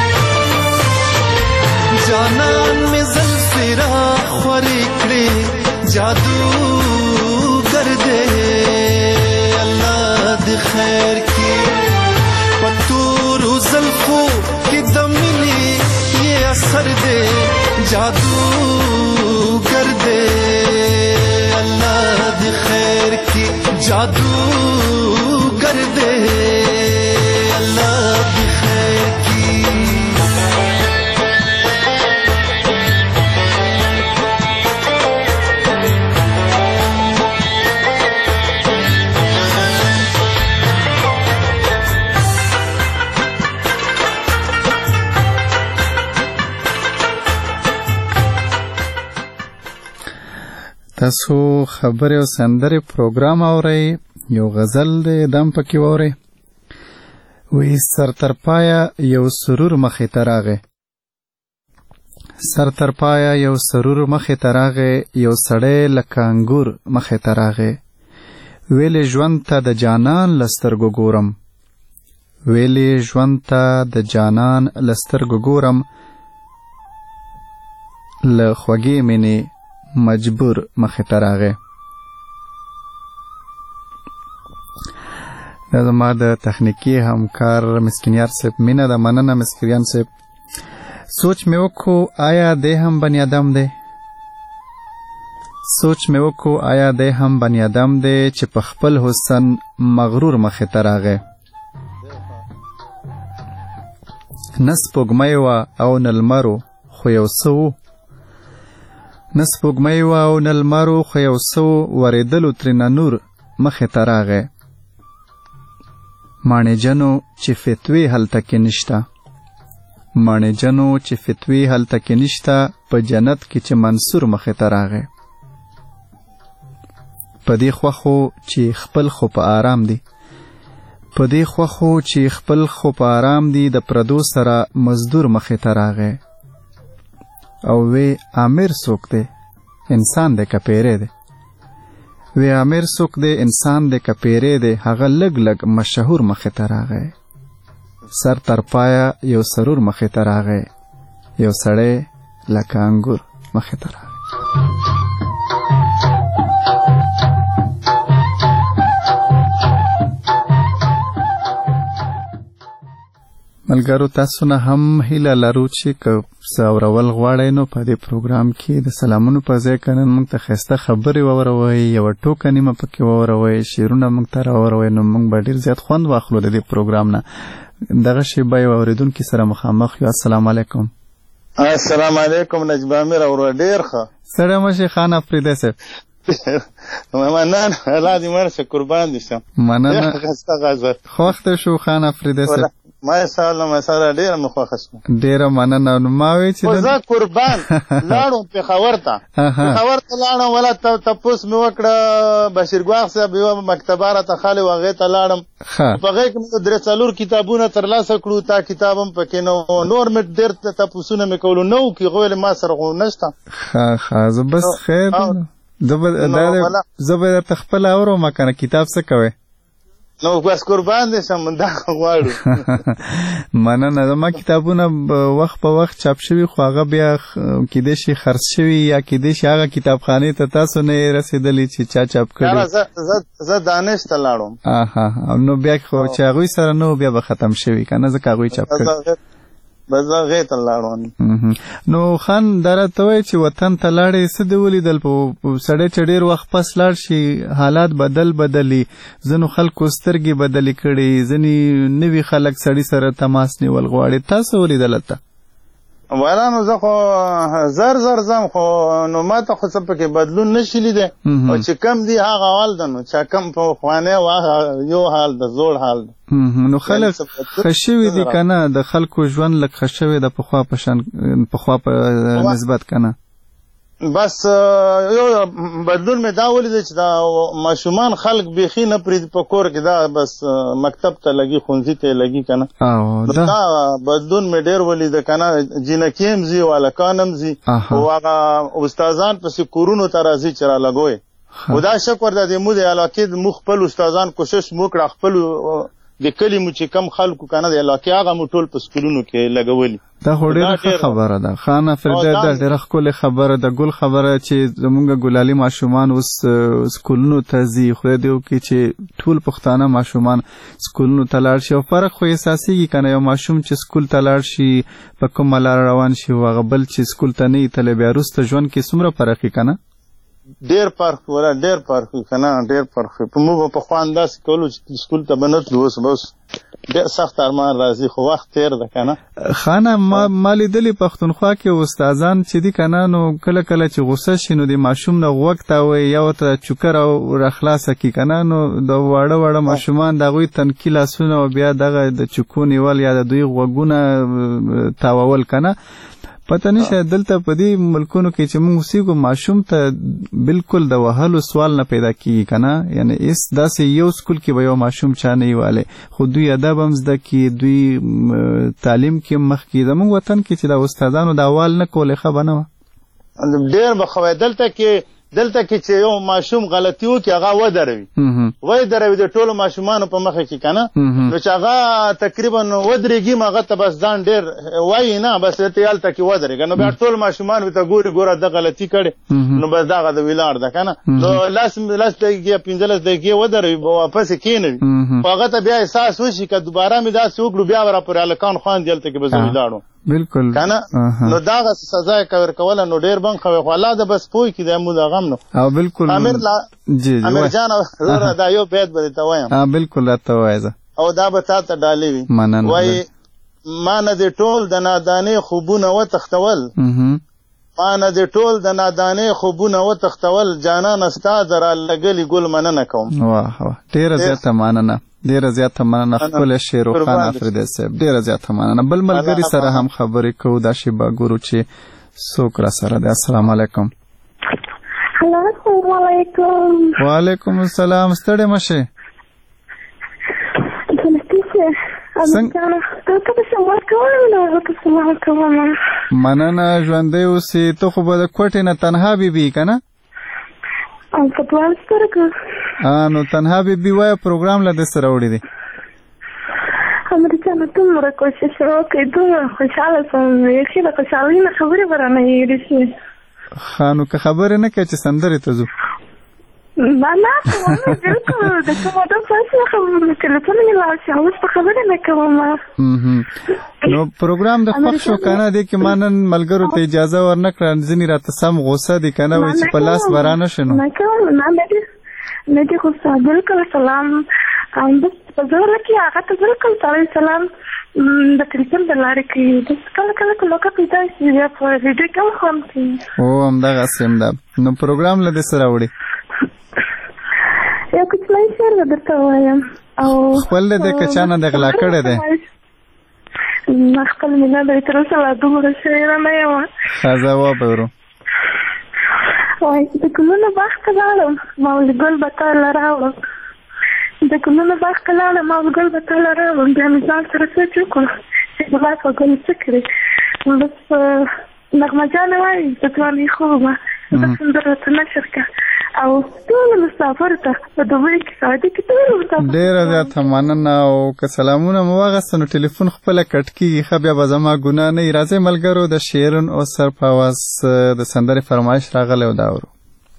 जानन में ज़ल्फ़िरा ख़रीक़ड़े जादू कर दे अल्लाह दी खैर की पत्तूर ज़ल्फ़ों की दमिनी ये असर दे जादू कर दे अल्लाह दी खैर की जादू कर दे अल्लाह दी खैर की تاسو خبرې او سندرې پروګرام اورئ یو غزل دی دم پکې واورئ وی سر تر پایه یو سرور مخې ته راغی سر تر پایه یو سرور مخې ته راغی یو سړی لکه انګور مخې ته راغی ویلې ژوند ته د جانان له سترګو ګورم ویلې ژوند ته د جانان له سترګو ګورم له خوږې مینې مجبور مخې ته راغی دا زما د تخنیکي همکار مسکینیار صاحب مینه ده مننه مسکینیان صاحب سوچ مې وکړو آیا دی هم بنی آدم دی سوچ مې وکړو آیا دی هم بنی آدم دی چې په خپل حسن مغرور مخې ته راغی نه سپوږمۍ وه او نه لمر و خو یو څه و نه سپوږمۍ وه او نه لمر و خو یو څه و ورېدلو ترېنه نور مخې ته راغی ماڼې جنو چې فتوې هلته کې نشته ماڼې جنو چې فتوې هلته کې نشته په جنت کې چې منصور مخې ته راغی په دې خوښو چې خپل خو په آرام دی په دې خوښو چې خپل خو په آرام دی د پردو سره مزدور مخې ته راغی او وی امیر څوک دی انسان دی که پیری دی وی امیر څوک دی انسان دی که پیری دی هغه لږ لږ مشهور مخې ته راغی سر تر پایه یو سرور مخې ته راغی یو سړی لکه انګور مخې ته راغی ملګرو تاسو نه هم هیله لرو چې که څه اورول غواړئ نو په دې پروګرام کې د سلامونو په ځای که نن موږ ته ښایسته خبرې واوروئ یوه ټوکه نیمه پکې واوروئ شعرونه موږ ته راواوروئ نو موږ به ډېر زیات خوند واخلو د دې پروګرام نه دغه شیبه یو اورېدونکي سره مخامخ یو السلام علیکم السلام علیکم نجیب امیر اورو ډېر ښه سړی مشي خان افریدی صاحب مننه الله دې مړ شه قربان دې شم مننه ښایسته غزل خوښ دې شو خان افریدی صاحب ما سره ما سره ډېره مې خوښه شوه ډېره مننه نو ما وی چې زه قربان لاړم پېښور ته پېښور ته لاړم ولا تپوس مې وکړه بشیرګواښ صاحب یوه مکتبه راته خالي وه هغې ته لاړم په هغې کې مې درې څلور کتابونه ترلاسه کړو تا کتاب هم پکې نه و نور مې ډېر تپوسونه مې کولو نه وو کې غویلې ما سره خو نشته ښه ښه زه بس خیر زه به درته خپله اورم که نه کتاب څه کوې نو بس قربان دې شم دا غواړو. مننه. زما کتابونه وخت په وخت چاپ شوي خو هغه بیا کیدای شي خرڅ شوي یا کیدای شي هغه کتابخانې ته تاسو نه رسېدلی چې چا چاپ کړي. زه دانش ته لاړم. اها نو بیا خو چې هغوی سره نو بیا به ختم شوي که نه ځکه هغوی چاپ کړي. بس هغې ته لاړم. نو خان دا راته وایي چې وطن ته لاړې څه دې ولیدل په سړی چې ډېر وخت پس لاړ شي حالات بدل بدلي ځینو خلکو سترګې بدلې کړي ځینې نوي خلک سړي سره تماس نیول غواړي تاسو ولیدل هلته؟ والا نو زه خو زر زر زم خو نو ما ته خو څه پکې بدلون نشي لیدی او چې کم دی هغه حال ده نو چې کم په خوانې واه یو حال ده زوړ حال ده. نو خلک ښه شوي دي که نه د خلکو ژوند لږ ښه شوی ده پخوا په شان پخوا په نسبت که نه؟ بس یو بدلون مې دا ولیده چې دا ماشومان خلک بیخي نه پرېږدي په کور کې دا بس مکتب ته لګي ښوونځي ته لګي که نه دا بدلون مې ډېر ولیده که نه جینکې هم ځي او هلکان هم ځي او هغه استادان پسې کورونو ته راځي چې رالګوی خو دا شکر ده د مو د علاقې د مو خپل استادان کوشش مو کړه خپل د کلي مو چې کم خلکو که نه د علاقې هغه مو ټول په سکولونو کې لګولي. دا خو ډېره ښه خبره ده خان افریدی دا ډېره ښکلې خبره ده ګل خبره چې زمونږ ګلالي ماشومان اوس سکولونو ته ځي خدای دې وکړي چې ټول پښتانه ماشومان سکولونو ته لاړ شي او فرق خو احساسېږي که نه یو ماشوم چې سکول ته لاړ شي په کومه لاره روان شي او هغه بل چې سکول ته نه وي تللی بیا وروسته ژوند کې څومره فرق وي که نه؟ ډېر فرق ولا ډېر فرق که نه ډېر فرق په موږ به پخوا انداسې کولو چې سکول ته به نه تلو اوس به اوس ډېر سخت ارمان راځي خو وخت تېر ده که نه. خانه ما ما لیدلي پښتونخوا کې استادان چې دي که نه نو کله کله چې غوسه شي نو د ماشوم نه غوږ تاووي یا ورته چوکه راخلاصه کړي که نه نو د واړه واړه ماشومان د هغوی تنکي لاسونه او بیا دغه د چوکو نیول یا د دوی غوږونه تاوول که نه پته نشه دلته په دې ملکونو کې چې موږ اوسېږو ماشوم ته بالکل د وهلو سوال نه پیدا کېږي که نه یعنې هېڅ داسې یو سکول کې به یو ماشوم چا نه وي والی خو دوی ادب هم زده کړي دوی تعلیم کې هم مخکې زموږ وطن کې چې د استادانو د اول نه کولې ښه به نه وه ډېر به ښه وی دلته کې دلته کې چې یو ماشوم غلطي وکړي هغه ودروي ودروي د ټولو ماشومانو په مخه کې که نه نو چې هغه تقریبا ودرېږي م هغه ته بس ځان ډېر وایي نه بس ته یې هلته کې ودرېږه نو بیا ټول ماشومان ورته ګوري ګوره ده غلطي کړې نو بس دغه د ولاړ ده که نه نو لس لس دقیقې پنځلس دقیقې ودروي به واپس یې کېنوي خو هغه ته بیا احساس وشي که دوباره مې داسې وکړو بیا به راپورې هلکان خواندي هلته کې به زه ولاړم بالکل کنه نو داغه سزا کور کوله نو ډیر بن خو الله د بس پوي کې د مو د غم نو او بالکل امیر لا جی امیر جان زه دا یو بیت به ته وایم ها بالکل ته وایزه او دا به تا ته ډالې وي وای ما نه د ټول د نادانې خوبونه و تختول ما نه د ټول د نادانې خوبونه و تختول جانان استاد را لګلی ګل مننه کوم واه واه ډیر زیاته مننه ډیره زیاته مننه خپل شیرو خان افریدی صاحب ډیره زیاته مننه بل ملګری سره هم خبرې کوو دا شی به ګورو چې څوک را سره دی. السلام علیکم. السلام علیکم. وعلیکم السلام. ستړی مشه مننه ژوندی اوسې ته خو به د کوټې نه تنها بیبي که نه نو تنها بیبي وایه پروګرام له ده سره وړی دی امریکانه دومره کوشش وکړئ دومره خوشحاله شوم بیخي د خوشحالۍ نه خبرې به رانه هېرې شي ښه نو که خبرې نه کوې چې سندرې ته ځو نه نه بالکل د کوم ادم څخه ټلیفون مې لاړ شي اوس په خبرې نه کوم نو پروګرام د خوښ شو که نه دی کې ما نن ملګرو ته اجازه ورنه کړه ځینې راته سم غوسه دي که نه وایي چې په لاس به رانه شي نو نه کوم نه نه دي غوسه بالکل سلام بس په زړه کې هغه ته بالکل سړی سلام د ټلیفون د لارې کوي داسې کله کله که موقع پیدا شي بیا په ویډیو کال خو هم کوي او همدغسې هم ده نو پروګرام له دې سره وړي یو کوچنی شعر به درته ووایم او خپل دی که چا نه د غلا کړی دی ما خپل مې نه دی تر اوسه لا دومره شاعره نه یم ښه ځواب ورو وایي چې د ګلونو باغ ته لاړم ما ویل ګل به تاله راوړم د ګلونو باغ ته لاړم ما ویل ګل به تاله راوړم بیا مې ځان سره سوچ وکړو چې زما په ګل څه کړې بس نغمه جانه وایي د ځوانۍ خوبه دا سندره ته نشر کړه او ټول مسافر ته په دوبۍ کې سعودي کې ټول مسافر ډېره زیاته مننه او که سلامونه مو واغسته نو ټلیفون خپله کټ کېږي ښه بیا به زما ګناه نه وي. راځئ ملګرو د شیرین او سر په اواز د سندرې فرمایش راغلی او دا اورو.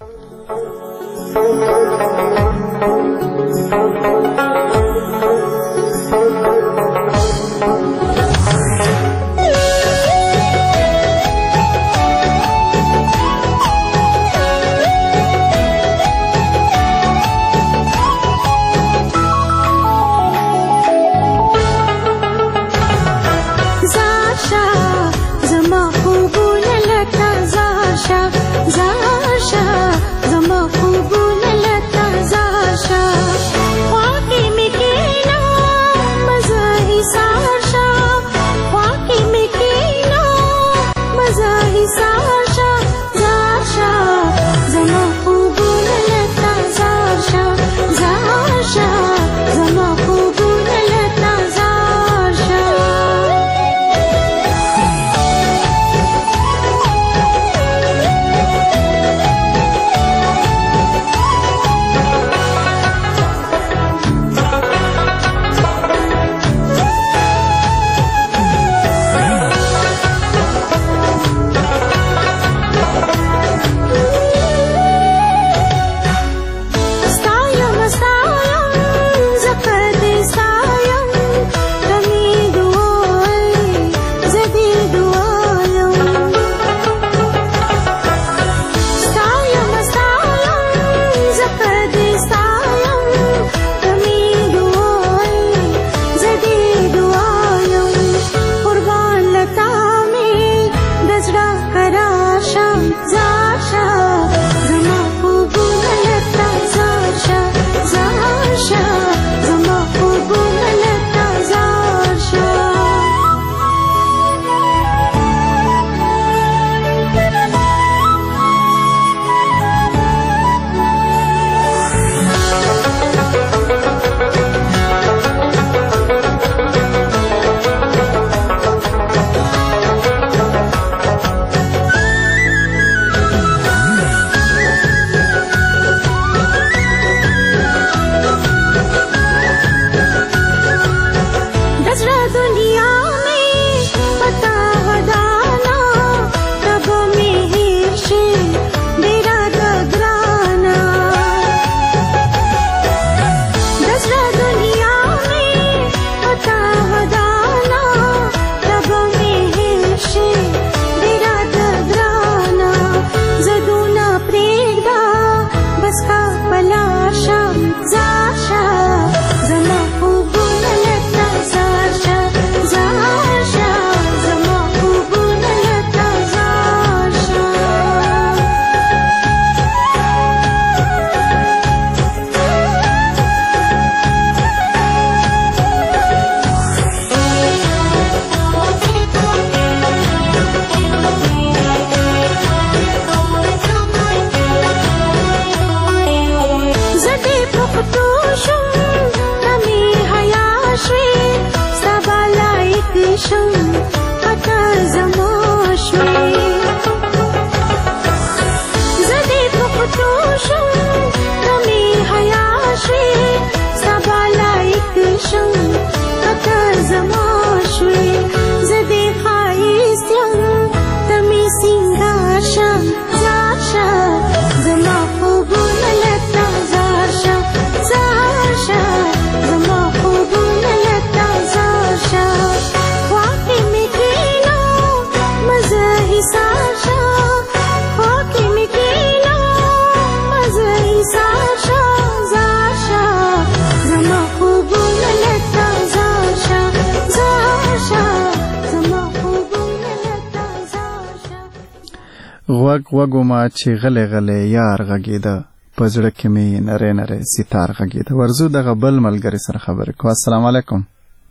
غوږ وګومه چې غلی غلی یار غږېده په زړه کې مې نری نری ستار غږېده. ورځو دغه بل ملګري سره خبرې کوو. السلام علیکم.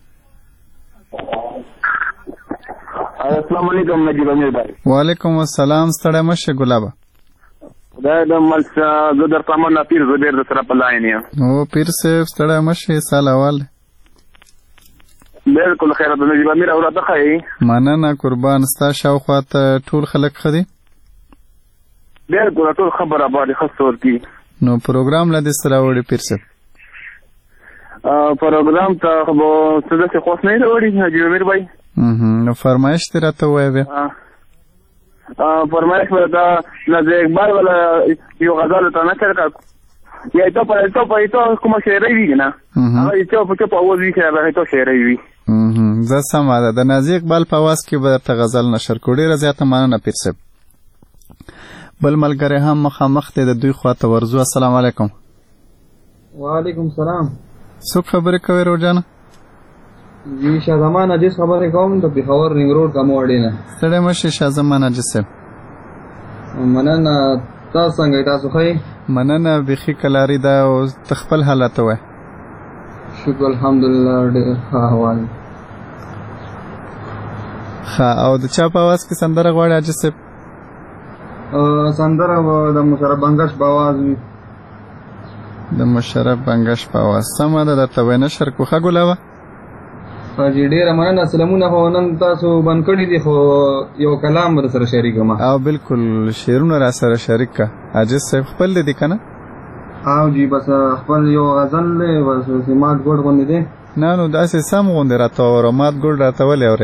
السلام علیکم نجیب امیر بھائی. وعلیکم السلام. ستړی مشه ګلابه. خدای د ملس زه در تمنا پیر زبیر د سره په لاین یم. او پیر صاحب ستړی مشه سال اول. بالکل خیر د نجیب امیر اوراته خی. مننه قربان. ستا شاوخوا ته ټول خلک ښه دي؟ بالکل ټول خبره باندې خاص ورتي نو پروګرام لا د سره وړي پیر صاحب پروګرام ته خو څه د څه خوښ نه وړي حاجی امیر بھائی نو فرمایش تر ته وای به فرمایش ورته نازي اقبال ولا یو غزل ته نه کړ یا ته په ته په ته کوم شعر وی نه هغه ته په په اول وی چې هغه ته شعر وی زه سم ده د نازي اقبال په واس کې به ته غزل نشر کړي رضایت مانه پیر صاحب بل ملګری هم مخامخ ته د دوی خواته ورزو السلام علیکم وعلیکم السلام څوک خبرې کوي روزانه جی شازمان عجیز خبرې کوم د پیښور رنګ روډ کوم وړي نه ستړی مشه شازمان عجیز صاحب مننه تاسو څنګه تاسو خی مننه بخي کلاری دا او تخپل حالت وای شکر الحمدلله ډېر ښه حوال ښه او د چا په आवाज کې سندره غواړي عجیز صاحب سندره د مشرف بنگش په आवाज وي د مشرف بنگش په आवाज سمه ده د توې نشر کوخه ګلاوه حاجی ډیره مننه سلامونه خو نن تاسو باندې کړی دي خو یو کلام در سره شریک ما او بالکل شعرونه را سره شریک کا عاجز صاحب خپل دي کنه او جی بس خپل یو غزل له بس سمات ګډ غونډې دي نه نو داسې سم غونډې راته اور مات ګډ راته ولې اوره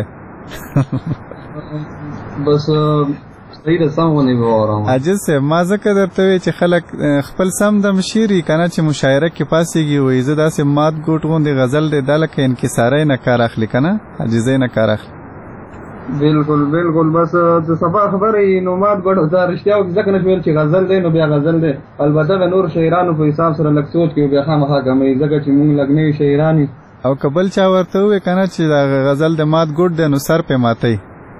بس صحیح ده سم غونډې وورم عاجز صاحب ما ځکه درته وی چې خلک خپل سم د مشيري کنه چې مشاعره کې پاسيږي وې زه داسې مات ګډ غونډې غزل دې دلکه انکسارای نه کار اخلي کنه عاجزې نه کار اخلي بالکل بالکل بس د سبا خبرې نو مات ګډ دا رښتیا ځکه نه ویل چې غزل دی نو بیا غزل دی البته نور شاعرانو په حساب سره لږ سوچ کې بیا خامخا کمې ځکه چې موږ لګنې شاعرانی او کبل چا ورته وې کنه چې دا غزل د مات ګډ دی نو سر په ماتي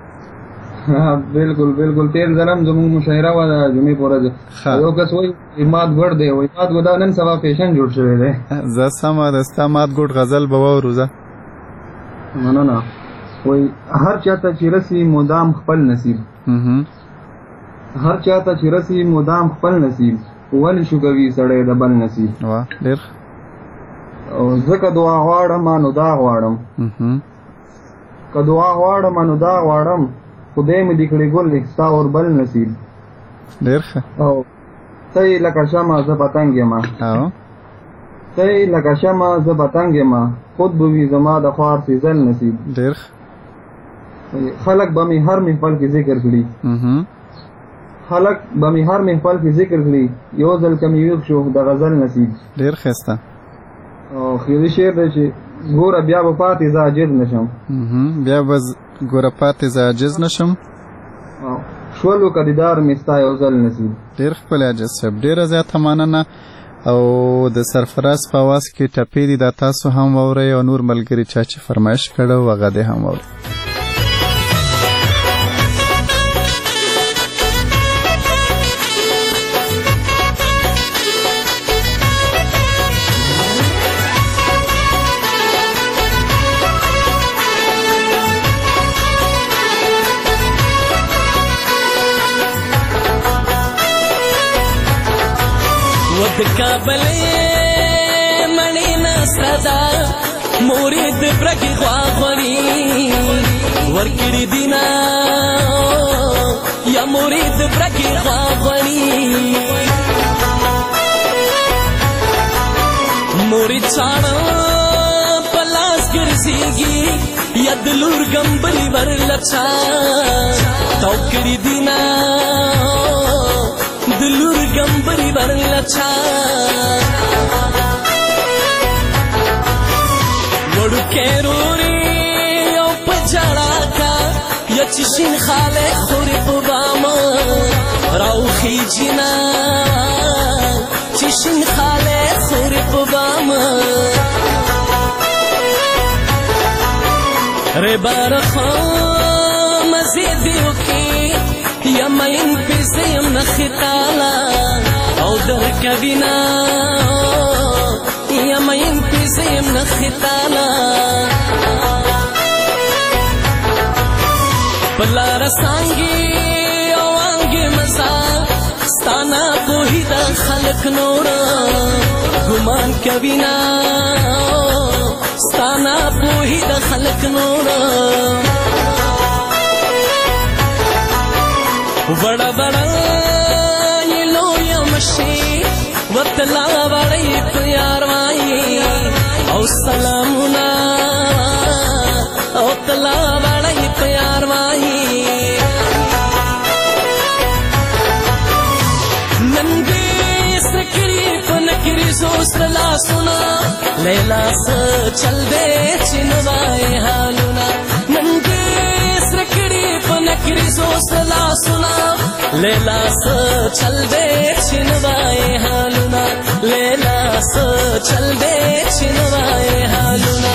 بالکل بالکل تیر ځنم زموږ مشاعره و د جمعې پورې یو کس وایي مات ګډ دی وایي مات ګډ نن سبا فیشن جوړ شوی دی زه سمه ده ستا مات ګډ غزل به وروزه مننه وای هر چاته چې رسی مدام خپل نصیب هر چاته چې رسی مدام خپل نصیب ول شو کوي سړی د بل نصیب وا ډیر او زکه دعا غواړم نو دا غواړم که دعا غواړم نو دا غواړم خدای مې دې کړې ګل ستا اور بل نصیب ډیر ښه او ته لکه شمع زه پتنګ یم او ته لکه شمع زه پتنګ یم خود به وي زما د خوار سیزل نصیب ډیر خلق به می هر محفل کې ذکر کړي خلق به می هر محفل کې ذکر کړي یو ځل کم یو شو د غزل نصیب ډیر ښه او خیری شعر دی چې ګوره بیا به پاتې زه عاجز نشم بیا به ګوره پاتې زه عاجز نشم شولو کدیدار مې ستا یو ځل نصیب ډیر ښکلی عاجز صاحب ډیره زیاته مننه او د سرفراز په اواز کې ټپې دي دا تاسو هم واورئ او نور ملګري چا چې فرمایش کړی و هغه دې هم واورئ د کابلې مڼې ناسته ده مورې د برګې غواغوري ورکړي دینه یا مورې د برګې غواغوري مورې چاړه په لاس ګرځېږي یا د لور ګمبري ورلچا تو کړي دینه دلور گمبری برلچا وڑو کیروری او پجڑا کا یا چشین خاله خوری پباما راو خیجینا چشین خاله خوری پباما ری بارخوا مزیدیو کی یا مین پیسیم نخطالا او در کبینا یا مین پیسیم نخطالا پلا رسانگی او آنگی مزا ستانا پوہی دا خلق نورا گمان کبینا ستانا پوہی دا خلق نورا بڑا بڑا مشي وطلا وړی په یار وای او سلامونه او طلا وړی په یار وای نن دې سکری په نکری زوسر لا سنا لیلا س چل دې چنوای حالونه نن دې سکری په نکری زوسر لا سنا لیلا س چل دې چنوای حالونه لیلا س چل دې چنوای حالونه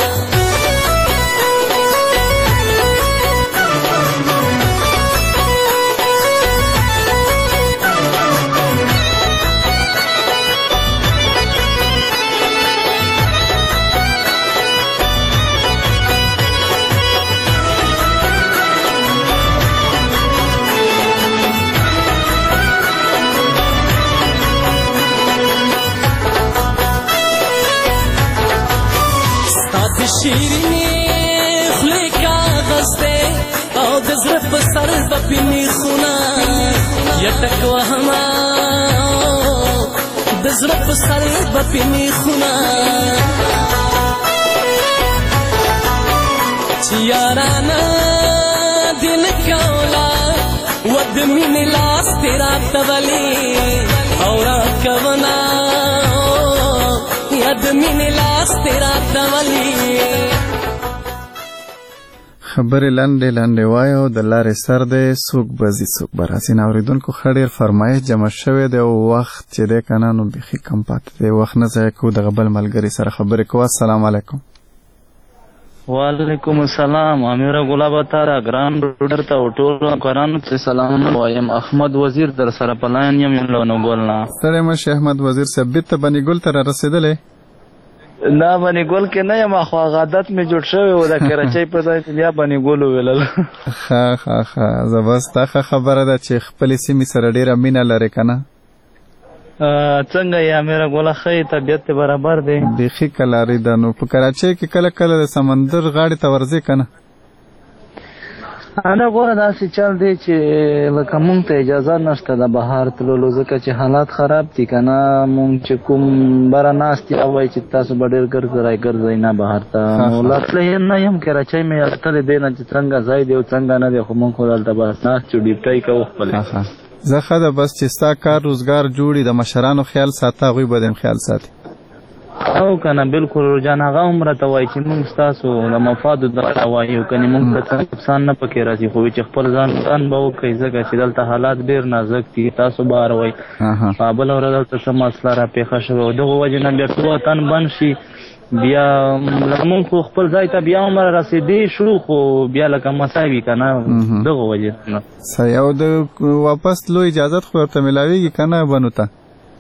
شیرینی خلی کاغذ دے او دزر پسر بپینی خونا یتک وهما دزر پسر بپینی خونا چیارانا دن کولا ودمین لاس تیرا تولی اورا کونا ادمین لاس تیرا تولی خبرې لنډې لنډې وایو د لارې سر دی څوک بځي څوک به راځي نه اورېدونکو ښه ډېر فرمایش جمع شوی دی او وخت چې دی که نه نو بیخي کم پاتې دی وخت نه ضایع کوو دغه بل ملګري سره خبرې کوو السلام علیکم وعلیکم السلام امیر ګلاب تاره ګران روډر ته او ټولو همکارانو ته سلام وایم احمد وزیر در سره په لاین یم لونو ګل نه ستړی مه شې احمد وزیر صاحب بېرته بني ګل ته را رسېدلی نه بني ګل کې نه یم خو هغه عادت مې جوړ شوی و د کراچۍ په ځای کې بیا بني ګل وویلل ښه ښه ښه زبسته ښه خبره ده چې خپلې سیمې سره ډېره مینه لرې که نه څنګه یې امیر ګله ښه طبیعت ته برابر دی بیخي کلاري ده نو په کراچۍ کې کله کله د سمندر غاړې ته ورځې که نه انا ګوره داسې چل دی چې لکه مونږ ته اجازه نشته د بهر تللو ځکه چې حالات خراب دي که نه مونږ چې کوم بره ناست یې وایي چې تاسو به ډېر ګرځئ ګرځئ نه بهر ته نو تللی نه یم کراچۍ مې تللی دی نه چې څنګه ځای دی او څنګه نه دی خو مونږ خو دلته بس ناست یو ډیوټۍ کوو خپلې زه ښه ده بس چې ستا کار روزګار جوړي د مشرانو خیال ساته هغوی به دې خیال ساتي او که نه بلکل روجان هغه هم راته وایي چې مونږ ستاسو د مفادو دپاره وایو کنې مونږ ته څه نقصان نه پکې راځي خو چې خپل ځان ځان به وکړئ ځکه چې دلته حالات ډېر نازک دي تاسو به اروئ بله ورځ دلته څه مسله راپېښه شوې او دغو وجې نه بیا ټول وطن بند شي بیا مونږ خو خپل ځای ته بیا هم رسېدی شو خو بیا لکه مسا وي که نه دغو وجې نه صحیح او د واپس تلو اجازت خو ورته میلاویږي که نه بنو ته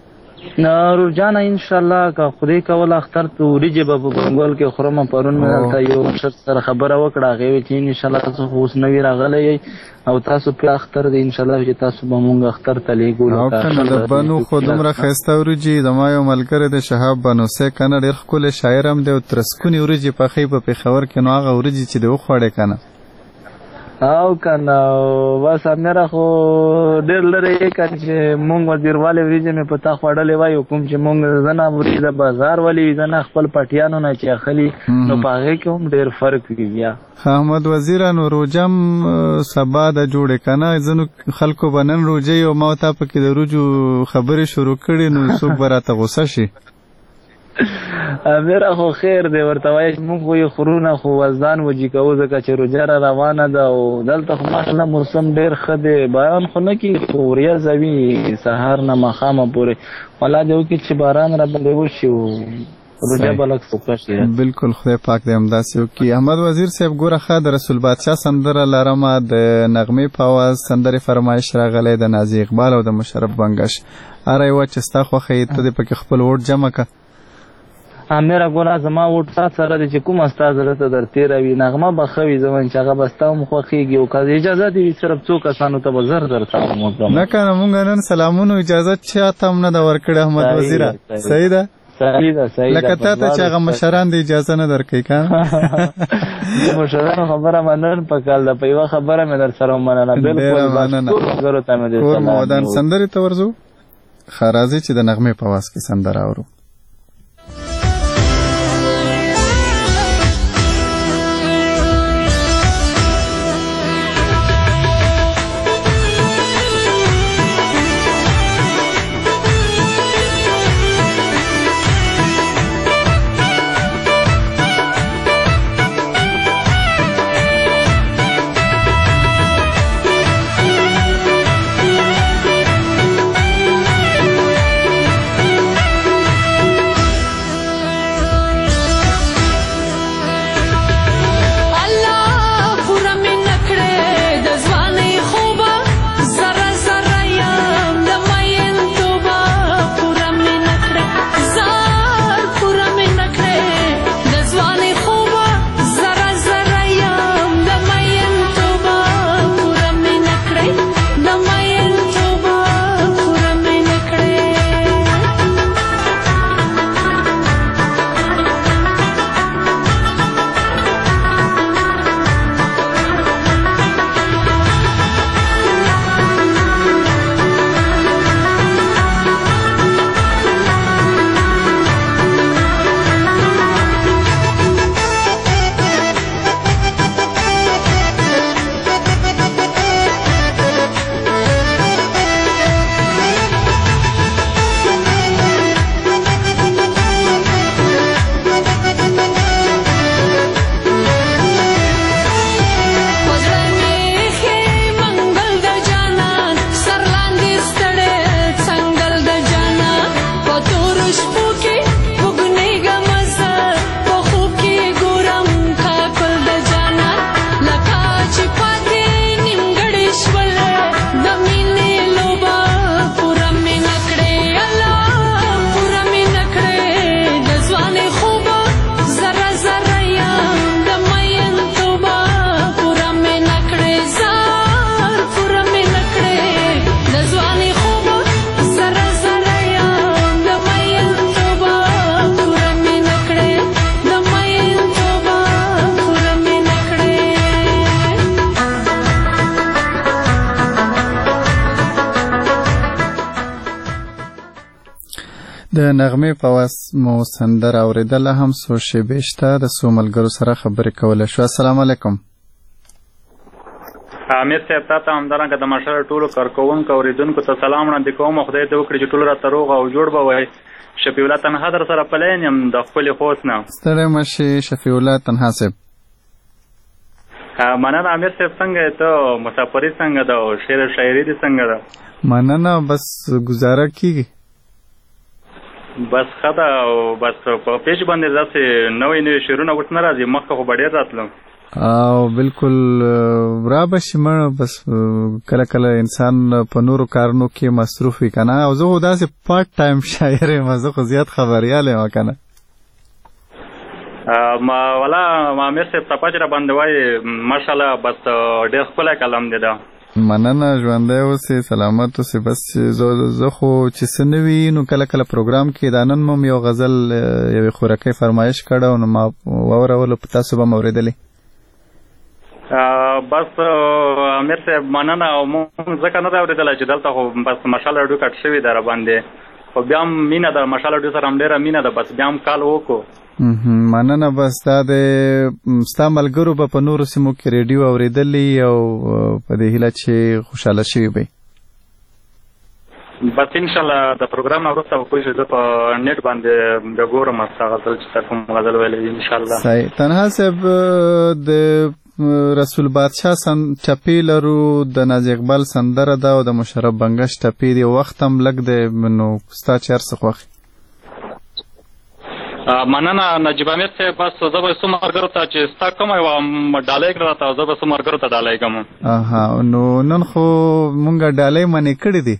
روجانه انشاءالله که خدای کول اختر ته وریجې به په بنګال کې خورم پرون مې دلته یو مشر سره خبره وکړه هغې ویل چې انشاءالله تاسو خو اوس نوي راغلی یئ او تاسو پرې اختر دی انشاءالله چې تاسو به مونږ اختر ته لیږو او که نه د بنو خو دومره ښایسته وریجې زما یو ملګری دی شهاب بنوسی که نه ډېر ښکلی شاعر هم دی او ترسکونې وریجې پخوي په پېښور کې نو هغه وریجې چې دی وخوړې که نه او کنه بس امره خو ډېر لرې یې کنه چې مونږ وزیروالې وریجې مې په تا خوړلې وای کوم چې مونږ زه نه وریجې د بازار ولې وي زه نه خپل پټیانو نه چې اخلي نو په هغې کې هم ډېر فرق وي بیا احمد وزیره نو روجه هم سبا د جوړې که نه ځینو خلکو به نن روجې او ما تا پکې د روجو خبرې شروع کړي نو څوک به راته غوسه شي امیر خو خیر دی ورته وایي مونږ خو یې خورو نه خو وزدان وجي کوو ځکه چې روژه را روانه ده او دلته خو ماشاءالله موسم ډېر ښه دی باران خو نه کېږي خو وریځه وي سهار نه ماښامه پورې الله دې وکړي چې باران را باندې وشي روژه به لږ سوکه شي بلکل خدای پاک دې همداسې وکړي احمد وزیر صاحب ګوره ښه د رسول بادشاه سندره لرمه د نغمې په اواز سندرې فرمایش راغلی د نازي اقبال او د مشرف بنګش هره یوه چې ستا خوښه یې ته دې پکې خپل ووټ جمع که امیر ګوله زما ووټ تا سره دی چې کومه ستا زړه ته در تېره وي نغمه به ښه وي زمون چې هغه به ستا هم خوښېږي او که اجازه دې وي صرف څو کسانو ته به زر زر سلام وکړم نه که نه مونږ نن سلامونو اجازه چا ته هم نه ده ورکړې احمد وزیره صحیح ده صحیح ده صحیح ده لکه تا ته چې هغه مشران د اجازه نه درکوي که د مشرانو خبره منل پکار ده په یوه خبره مې در سره ومنله بلکل بس ټولو ملګرو ته مې کور مو ودان سندرې ته ورځو خراځي چې د نغمې په واس کې سندره اورو. د نغمې په واس مو سندره اورېدله هم څو شېبې شته د څو ملګرو سره خبرې کولی شو. السلام علیکم. امیر صاحب تا ته همدارنګه د مشر ټولو کارکوونکو اورېدونکو ته سلام وړاندې کوم. خدای دې وکړي چې ټول راته روغ او جوړ به وای. شفیع الله تنها در سره په لاین یم د خپلې خوست نه. ستړی مه شې شفیع الله تنها صاحب. مننه امیر صاحب، څنګه ته مسافري څنګه ده او شعر شاعري دې څنګه ده؟ مننه، بس گزاره کیږي. بس ښه ده او بس په پیج باندې داسې نوی نوی شعرونه اوس نه راځي، مخکې خو به ډېر راتلم. او بالکل را به شي مړه، بس کله کله انسان په نورو کارونو کې مصروف وي که نه. او زه خو داسې پارټ ټایم شاعر یم، زه خو زیات خبریال یم که نه. ما والا امیر صاحب څپه چې را باندې وایي ماشاءالله بس ډېر ښکلی کلام دی ده. مننه، ژوندی اوسې، سلامت اوسې. بس زه خو چې څه نه وي نو کله کله پروګرام کې دا نن مم یو غزل یوې خورکۍ فرمایش کړی نو ما واورولو، په تاسو به م اورېدلی. بس امیر صاحب مننه. او مونږ ځکه نه ده اورېدلی چې دلته خو بس مشال راډیو کټ شوي ده را باندې، خو بیا هم مینه ده مشال راډیو سره هم ډېره مینه ده. بس بیا هم کال وکړو. مننه. بس دا د ستا ملګرو به په نورو سیمو کې ریډیو اورېدلی او په دې هیله چې خوشحاله شوي به. بس انشاءالله د پروګرام نه وروسته به پوه شو، زه په نیټ باندې بیا ګورم هسته غزل چې تا کوم غزل ویلی انشاءالله. صحیح. تنها صاحب د رسول بادشاه سن ټپې لرو، د نازي اقبال سندره ده او د مشرف بنګش ټپې دی. وخت هم لږ دی نو ستا چې هر څه خوښي. مننه نجیب امیر صاحب. بس زه به څو ملګرو ته چې ستا کومه یوه ډالۍ کړه راته، زه به څو ملګرو ته ډالۍ کوم. اها، نو نن خو مونږ ډالۍ منې کړې دي.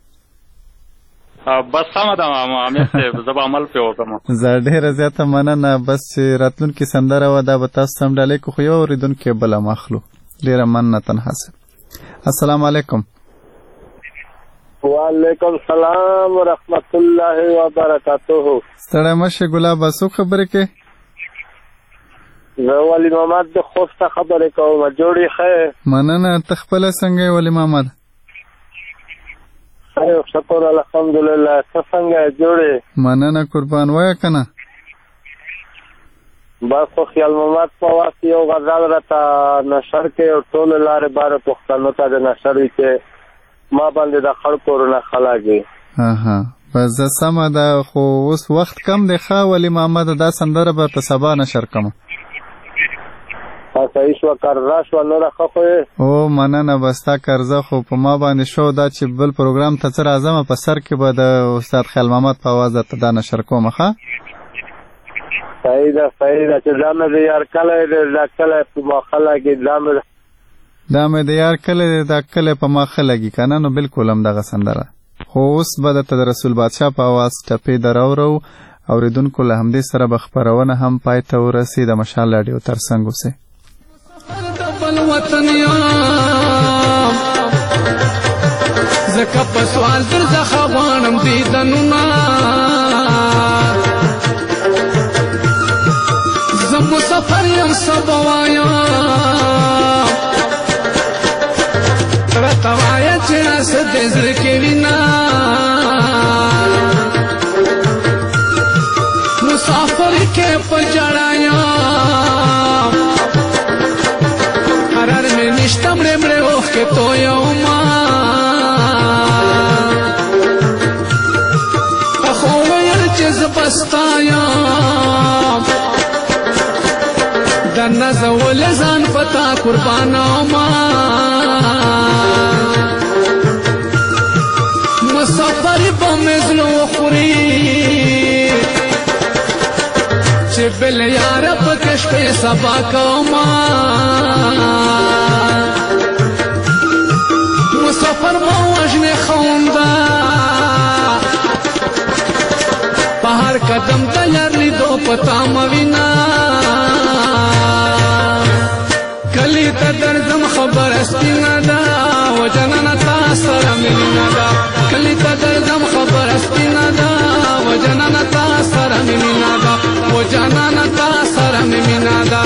بس سمه ده امیر صاحب، زه به عمل پرې وکړم. زه ډېره زیاته مننه. بس راتلونکې سندره وه دا به تاسو ته هم ډالۍ کړو، خو یو اورېدونکی بله هم اخلو. ډېره مننه تنها صاحب. السلام علیکم. وعلیکم السلام ورحمت الله وبرکاته. ستړی مه شې ګلابه، څوک خبرې کوې؟ زه ولی محمد د خوست ته خبرې کوم. جوړې ښه؟ مننه. ته خپله څنګه یې ولی محمد؟ ښه شکر الحمدلله. ته څنګه جوړې؟ مننه قربان. وایه که نه؟ بس خو خیال محمد په واسطه یو غزل راته نشر کې او ټولو لارې باره پښتنو ته د نشر وي چې ما باندې د خړ کورونه خلاږي. اها بس زه سمه ده، خو اوس وخت کم دی. ښه ولي محمده دا سندره به په سبا نشر کړم. صحیح شوه، قرضه شوه، نوره ښه خو یې؟ او مننه. بس تا قرضه خو په ما باندې شو، دا چې بل پروګرام ته څه راځم په سر کې به د استاد خیال محمد په اواز درته دا نشر کوم. ښه صحیح ده صحیح ده چې دا مې د یار کلی دی دا کلی په ما ښه لګي، دا مې دا مې د یار کلی دی دا کلی په ما ښه لګي که نه؟ نو بلکل همدغه سندره. خو اوس به درته د رسول بادشاه په اواز ټپې دراورو. اورېدونکو له همدې سره به خپرونه هم پای ته ورسي. د مشال راډیو تر څنګ اوسئ. زکه په سوال در څخه غواړم دیدنونه، زه مسافر یم څه به وایم، راته وایه چې څه دې زړه کې وینه، مسافر کې په ژړا یم، قرار مې نشته مړې مړې اوښکې تویومه، خو ویل چې زه به ستا یم، درنه زه ولې ځان په تا قربانومه، مسافر به مې زړه وخوري چې بل یاره پکې شپې سبا کومه، مسافر به وژنې خونده په هر قدم ته یار لیدو په تامه وینه، کلي ته درځم خبره سپینه ده و جانانه تا سره مې مینه ده، کلي ته درځم خبره سپینه ده و جانانه تا سره مې مینه ده، و جانانه تا سره مې مینه ده.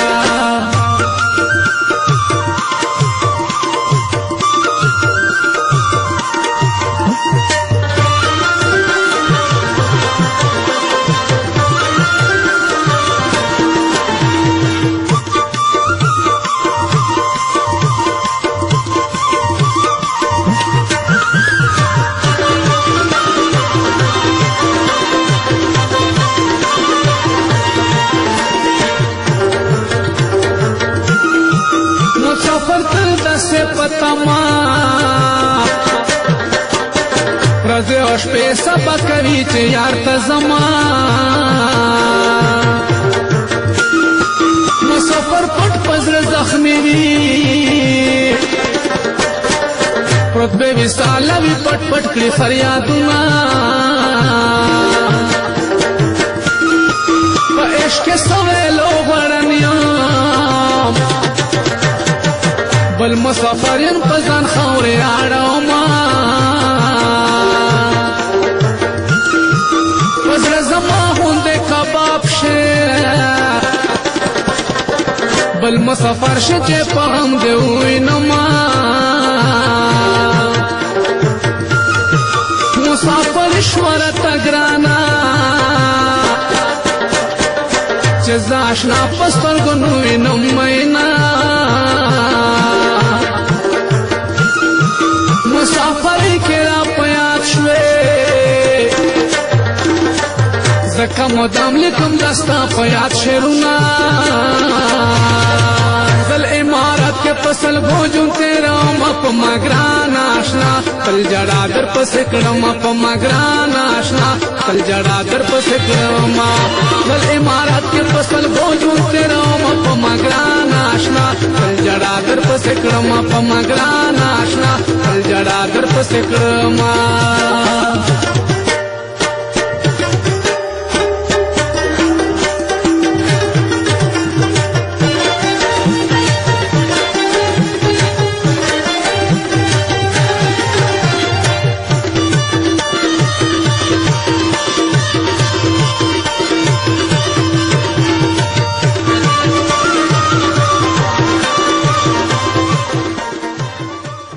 رضی او شپې سبا کوي چې یار ته زما، مسافر پټ پزړه زخمي وي، پروت به وصاله وي پټ پټ کړي فریادونه، په عشق کې سویلو غړنیام، بل مسافرین په ځان خاورې اړومه، په زړه زما غوندې کباب شي، بل مسافر شي چې په غم دې ووینمه، مسافر شوه راته ګرانه چې زه اشنا په سترګو نه وینم میینه، مسافرۍ کې را په یاد شوې ځکه مدام لیکم دا ستا په یاد شعرونه، زل امارت کې په سلګو جون تېرومه په ما ګران اشنا، تل جړا در پسې کړمه په ما ګران اشنا، تل جړا در پسې کړمه، زل امارت کې په سلګو جون تېرومه په ما ګران اشنا، تل جړا در پسې کړمه په ما ګران اشنا، تل جړا در پسې کړمه.